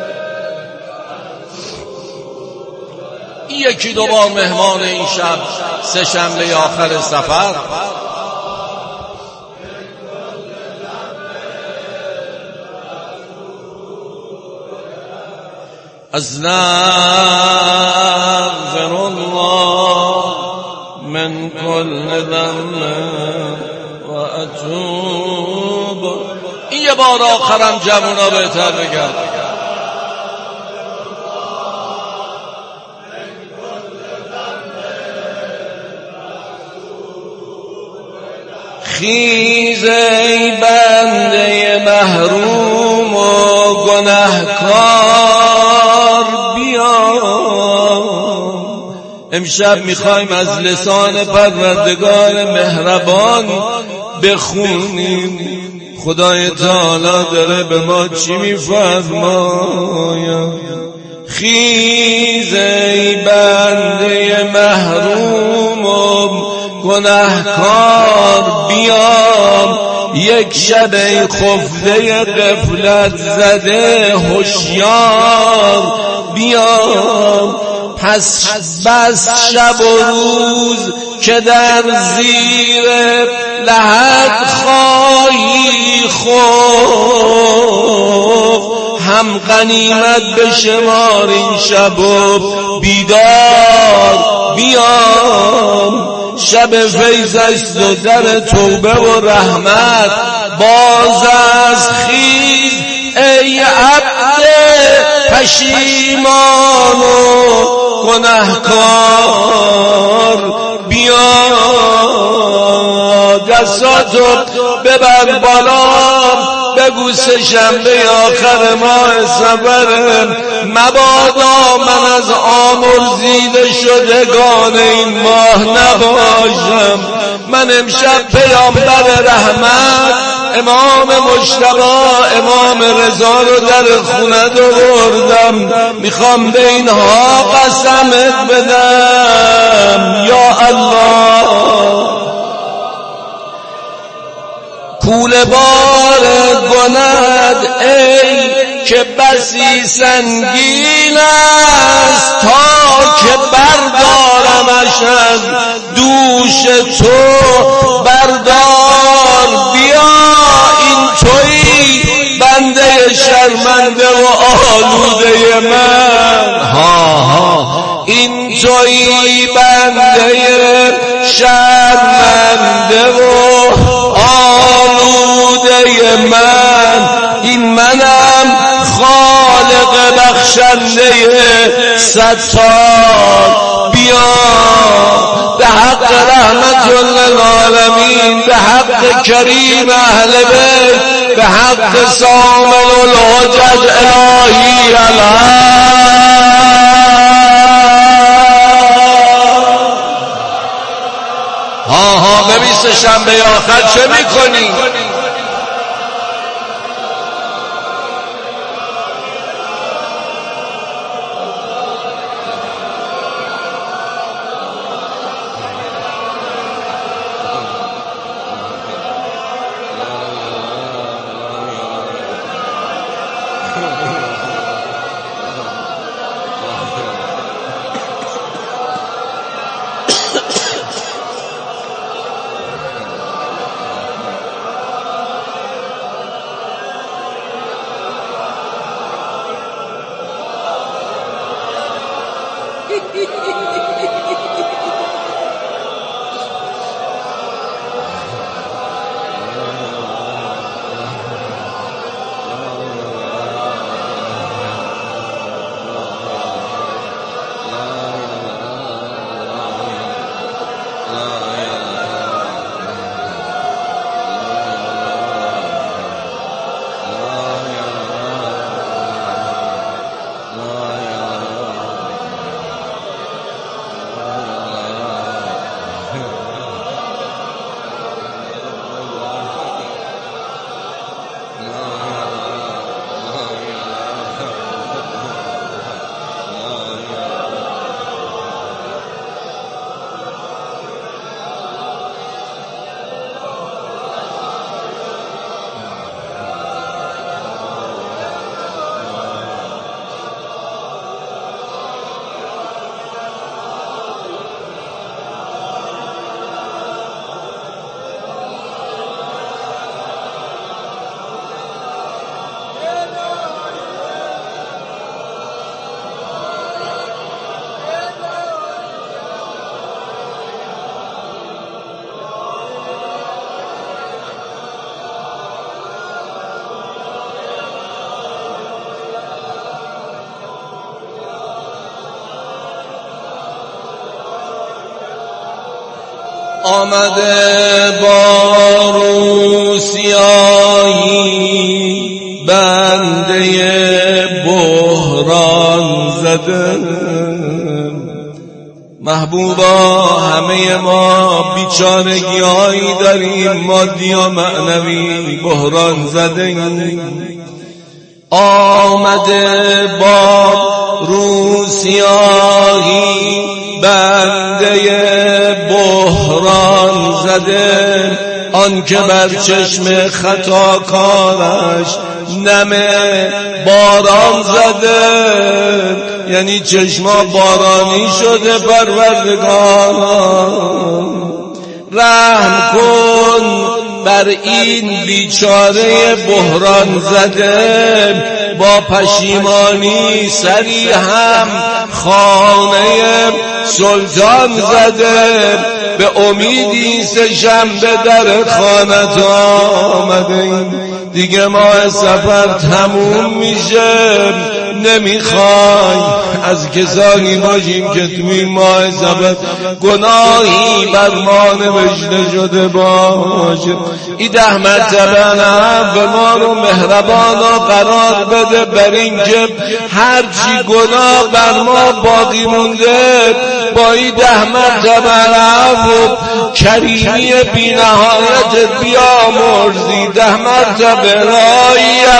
یکی دو بار مهمان این شب سه شنبه آخر سفر استغفر الله من كل ذنب و اتوب. این یه بار آخرم جوونا بهتر بگن خیز ای بنده محروم و گناهکار بیا. امشب میخوایم از لسان پروردگار مهربان بخونیم خدای تعالی داره به ما چی میفرماید. خیز ای بنده محروم و گناهکار بیام، یک شب ای خفته غفلت زده هوشیار بیام. پس بس شب و روز که در زیر لحد خواهی خفت، هم غنیمت به شمار این شب و بیدار بیام. شب فیض است و در توبه و رحمت، باز از خیز ای عبد پشیمان و گناهکار بیا. دستاتو ببر بالا بگو سه شنبه آخر ماه سفرم، مبادا من از آمرزیده شدگان این ماه نباشم. من امشب پیامبر رحمت امام مجتبی امام رضا رو در خونه آوردم، میخوام به اینها قسمت بدم. یا الله کوله بار گناه ای که بسی سنگین است، تا که بردارمش از دوش تو بردار بیا. این تویی بنده شرمنده و آلوده من، این تویی بنده شرمنده و آلوده من، این منم خالق بخشنده ستار بیا. به حق رحمت للعالمین، به حق کریم اهل بیت، به حق سامل الحجج الهی به 20 شنبه آخر چه میکنی؟ آمده با رو سیاهی بنده بحران زده. محبوبا همه ما بیچارگی‌هایی داریم، مادی و معنوی، بحران زده. آمده با رو سیاهی بنده بحران زده، آن که بر چشم خطاکارش نم باران زده. یعنی چشما بارانی شده. پروردگار رحم کن بر این بیچاره بحران زده، با پشیمانی سری هم خانه سلطان زده. به امیدی سه شنبه در خانت آمده، دیگه ماه سفر تموم میشه، نمیخوای از کسانی باشیم که توی ماه سفر گناهی بر ما نوشته شده باشه. این 10 مرتبه به ما رو مهربانا قرار بده، بر این که هرچی گناه بر ما باقی مونده با این 10 مرتبه و کریمی بی نهایت بیامرزی. 10 مرتبه لا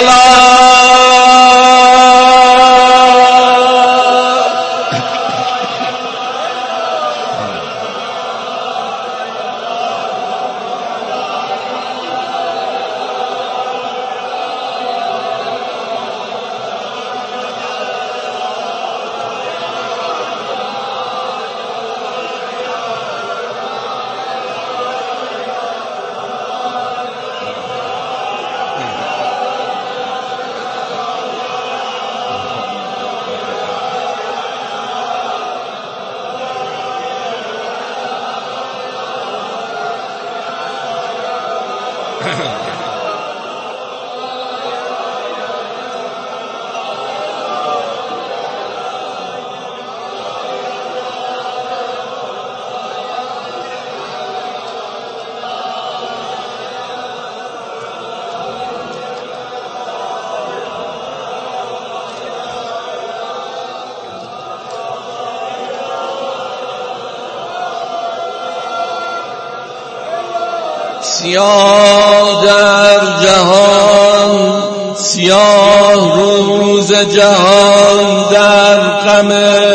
سیاه در جهان، سیاه روز جهان در غم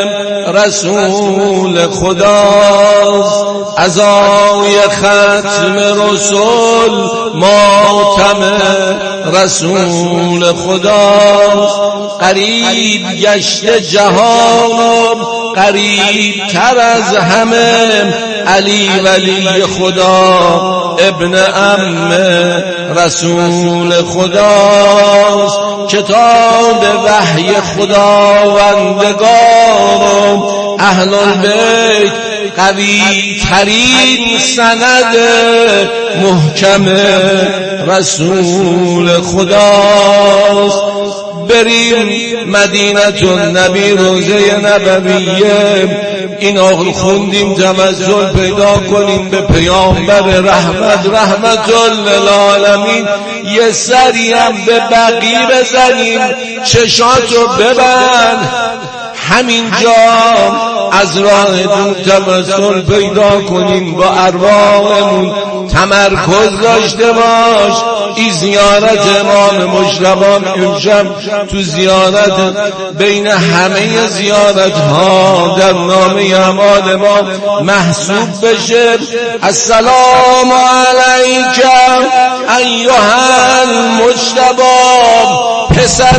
رسول خداست. عزای ختم رسول ماتم رسول خداست. قریب گشت جهانم قریب تر از همه علی ولی خدا ابن عم رسول خداست. کتاب وحی خداوندگارم اهل البیت قوی ترین سند محکم رسول خداست. بریم مدینه النبی روزه نبویه، این آقل خوندیم تمثل پیدا کنیم به پیامبر رحمت للعالمین. یه سری هم به بقی بزنیم، چشاتو ببند، همینجا از راه دون تمثل پیدا کنیم، با ارواحمون تمرکز داشته باش. این زیارت امام مجتبی امشب تو زیارت بین همه زیارت ها در نامه اعمال ما محسوب بشه. السلام علیک ایها المجتبی، پسر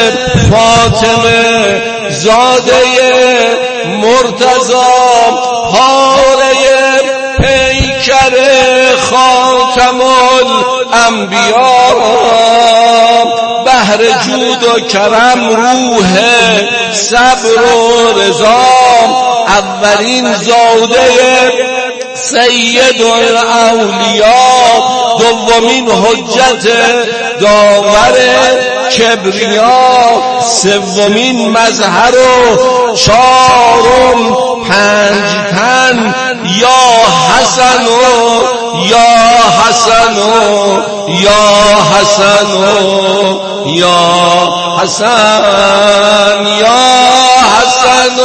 فاطمه زاده مرتضی، پاره پیکر خاتم الانبیا، بحر جود و کرم روح صبر و رضا، اولین زاده سید الاولیاء، دومین حجت داور کبریا، سومین مظهر و چهارم 5 تن یا حسن یا حسن یا حسن یا حسن یا حسن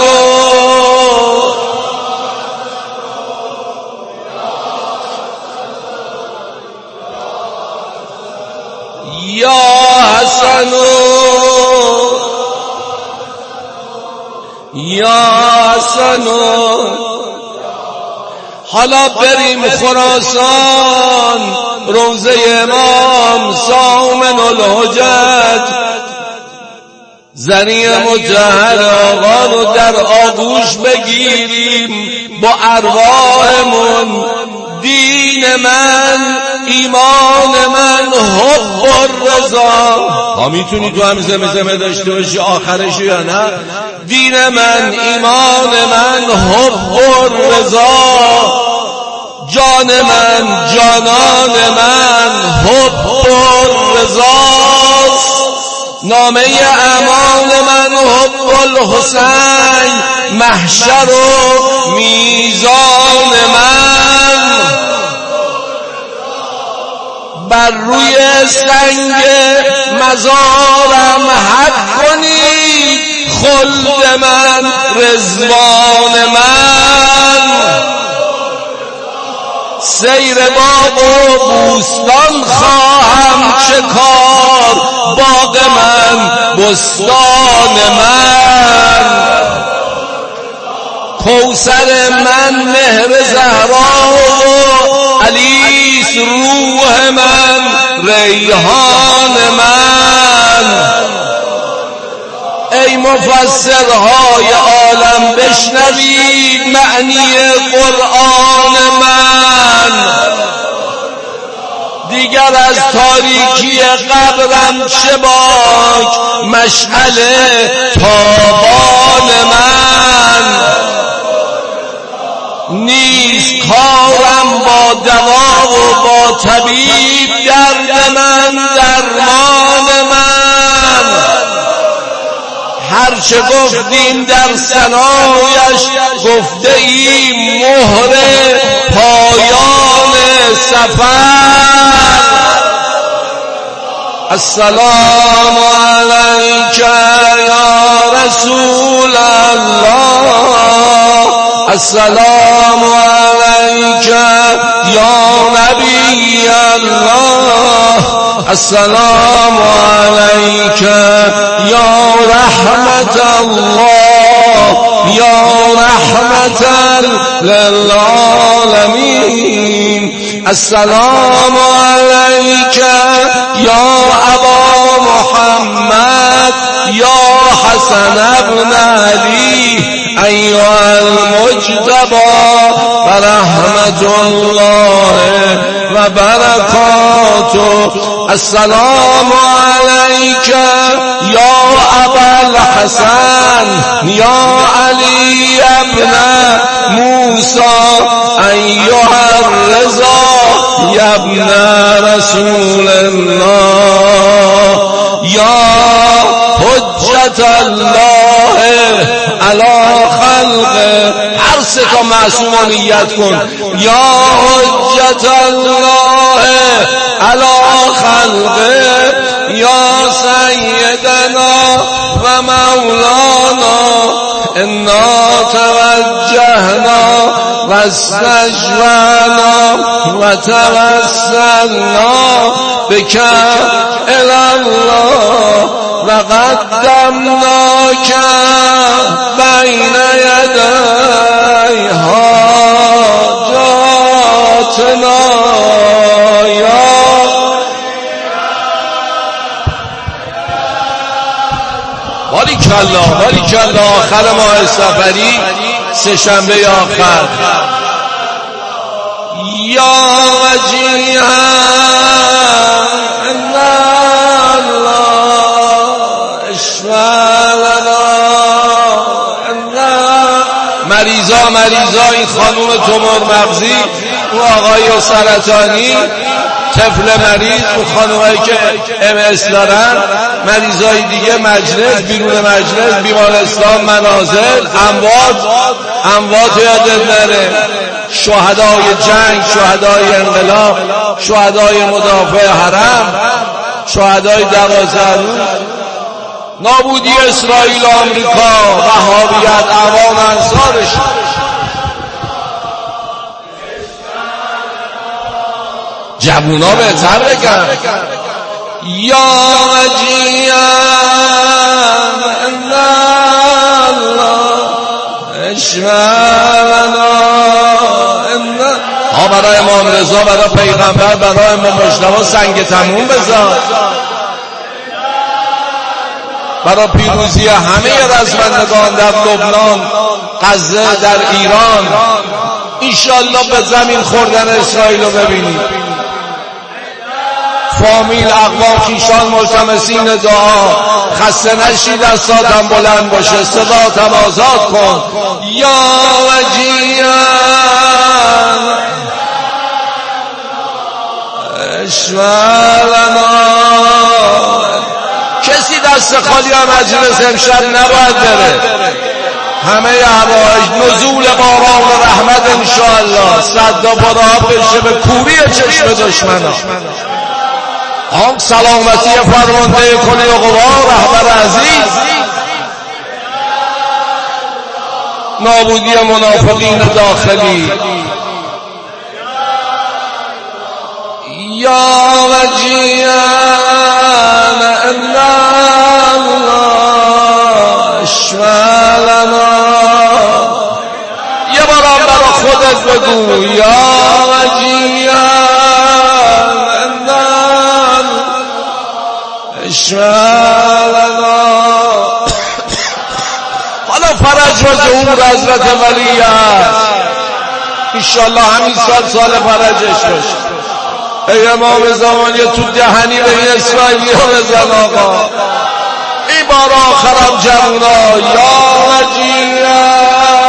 یا حسن یا حسن. حالا بریم خراسان، روضه امام سامن الحجت، زنی مطهر آقا رو در آغوش بگیریم با ارواحمون. دین من، ایمان من، حب الرضا. ها میتونی تو هم زمزمه داشته باشی آخرشو یا نه؟ دین من، ایمان من، حب الرضا. جان من، جانان من، حب الرضاست. نامه اعمال من حب الحسین، محشر و میزان من. بر روی سنگ مزارم حق کنید، خلد من، رضوان من. سیر باغ و بوستان خواهم چه کار، باغ من، بستان من. کوثر من، مهر زهرا و علیس روح من، ریحان من. ای مفسرهای عالم بشنوید معنی قرآن من. دیگر از تاریکی قبرم چه باک، مشعل تابان من. نیست کارم با دوا و با طبیب، درد من، درمان من. هرچه گفتیم در ثنایش گفته ایم، مهر پایان سفر. السلام علیک یا رسول الله، السلام علیک یا نبی الله، السلام علیک یا رحمت الله، یا رحمت للعالمین. السلام علیک یا ابا محمد، یا حسن ابن علی، ایها المجتبی و رحمت الله و برکاته. السلام علیک یا ابا الحسن، یا علی ابن موسی، ایها الرضا یا ابن رسول الله، یا حجت الله علی خلقه. هر سه تا معصوم نیت کن. یا حجت الله علی خلقه، یا سیدنا و مولانا، انا توجهنا و استجوعنا و توسلنا بک الی الله و قدمناک بین یدی حاجاتنا. باریکالله باریکالله. آخر ماه صفری، سه شنبه آخر. یا وجیها ان الله اشفالنا. مریضا این خانوم تومور مغزی و آقای سرطانی طفل مریض، اون خانوهایی که MS دارن، مریضای دیگه، مجلس، بیرون مجلس، بیمارستان، منازل، اموات یادت نره، شهدای جنگ، شهدای انقلاب، شهدای مدافع حرم، شهدای 12 روز، نابودی اسرائیل و آمریکا، وهابیت، اعوان انصارش. جوونا بهتر بگن یا وجیان الله اشمعنا ها، برای امام رضا، برای پیغمبر، برای امام مجتبی سنگ تموم بذار، برای پیروزی همه رزمندگان در لبنان، غزه، در ایران. انشالله به زمین خوردن اسرائیل رو ببینید. فامیل، اقوام، خیشان ملتمسین دعا، خسته نشید، دستاتم بلند باشه، صداتم آزاد کن. یا وجیان اشمعنا. کسی دست خالی هم مجلس امشب نباید بره. همه حوائج، نزول باران و رحمت انشاءالله، صد بارها بشه به کوری چشم دشمنان. آن سلامتی فرمانده کل قوا رهبر عزیز، نابودی منافقین داخلی. یا وجیان الله اشمعنا. یه بار برا خودت بگو یا وجیان اشمعنا. حالا فرج و ظهور حضرت ولی است، انشاءالله همین سال فرجش باشه. ای امام زمان، یه تو دهنی به این اسرائیلی ها بزن آقا. این بار آخرم جمعنا. یا وجیان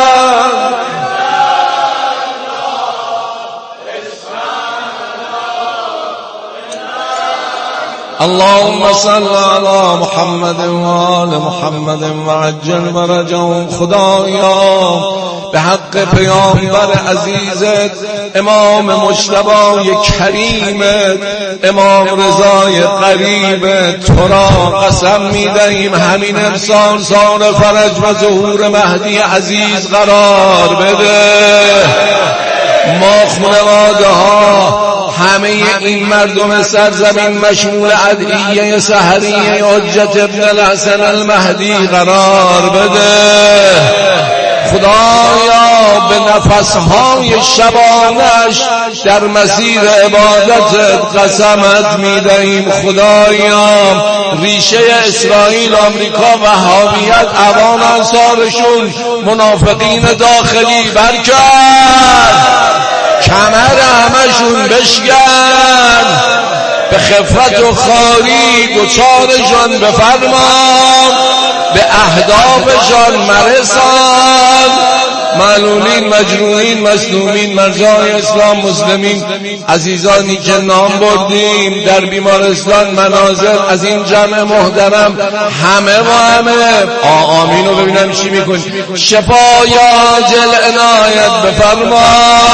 اللهم صل علی محمد و آل محمد و عجل فرجهم. خدایا به حق پیامبر عزیزت امام مجتبی کریمت، امام رضای قریبت، تو را قسم می‌دهیم همین امسال سال فرج و ظهور مهدی عزیز قرار بده. ما خانواده ها، همه این مردم سرزمین مشمول ادعیه سحریه حجت ابن الحسن المهدی قرار بده. خدایا به نفسهای شبانش در مسیر عبادتت قسمت می‌دهیم. خدایا ریشه اسرائیل، آمریکا، وهابیت، اعوان انصارشون، منافقین داخلی برکرد، کمر همشون بشکن، به خفت و خاری دچارشان بفرما، به اهدافشان مرسان. معلولین، مجروحین، مظلومین، مرجای اسلام، مسلمین، عزیزانی که نام بردیم در بیمارستان، منازل، از این جمع محترم همه و همه آمین رو ببینم چی میکنی. شفای عاجل عنایت بفرما.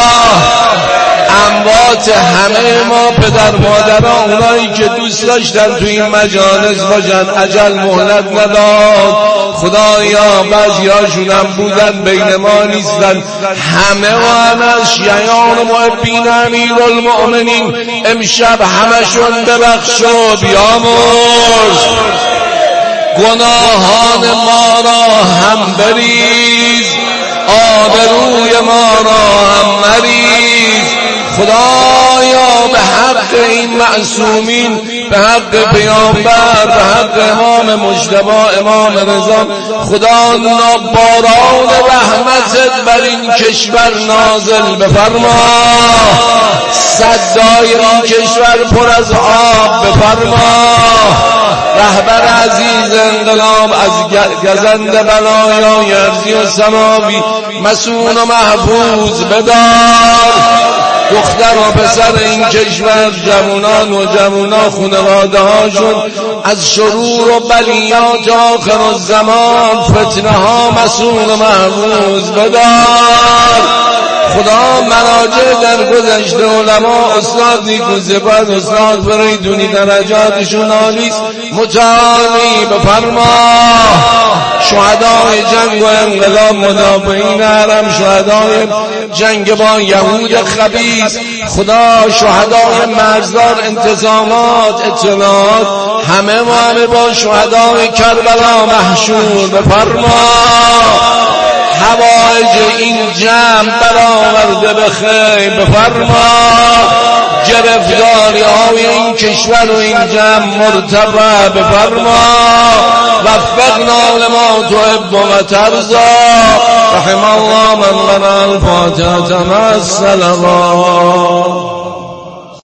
اموات همه ما، پدر مادران، اونایی که دوست داشتن تو این مجالس باشن، اجل مهلت نداد. خدایا بعضیاشون هم بودن بین ما نیستن. همه و همه شیعان و محبین امیرالمؤمنین امشب همشون ببخش و بیامرز. گناهان ما را هم بریز، آبروی ما را هم مریز. خدایا به حق این معصومین، به حق پیامبر، به حق امام مجتبی، امام رضا، خدا باران رحمتت بر این کشور نازل بفرما. صدای این کشور پر از آب بفرما. رهبر عزیز انقلاب از گزند بلایای ارضی و سماوی مسون و محفوظ بدار. دختر و پسر این کشور، جوانان و جوانان، خانواده هاشون از شرور و بلیات آخر الزمان، فتنه ها مسئول محفوظ بدار. خدا مراجع در گذشته، علما، استاد نیکوزبان، استاد فریدونی درجاتشون عالیست، متعالی بفرما. شهدای جنگ و انقلاب، مدافعین حرم، شهدای جنگ با یهود خبیث، خدا شهدای مرزدار، انتظامات، اطلاعات، همه با شهدای کربلا محشور بفرما. حوائج این جمع برآورده به خیر بفرما. گرفتاری های این کشور و این جمع مرتفع بفرما. وفقنا لما تحب و ترضی. رحم الله من قرأ الفاتحة مع الصلوات.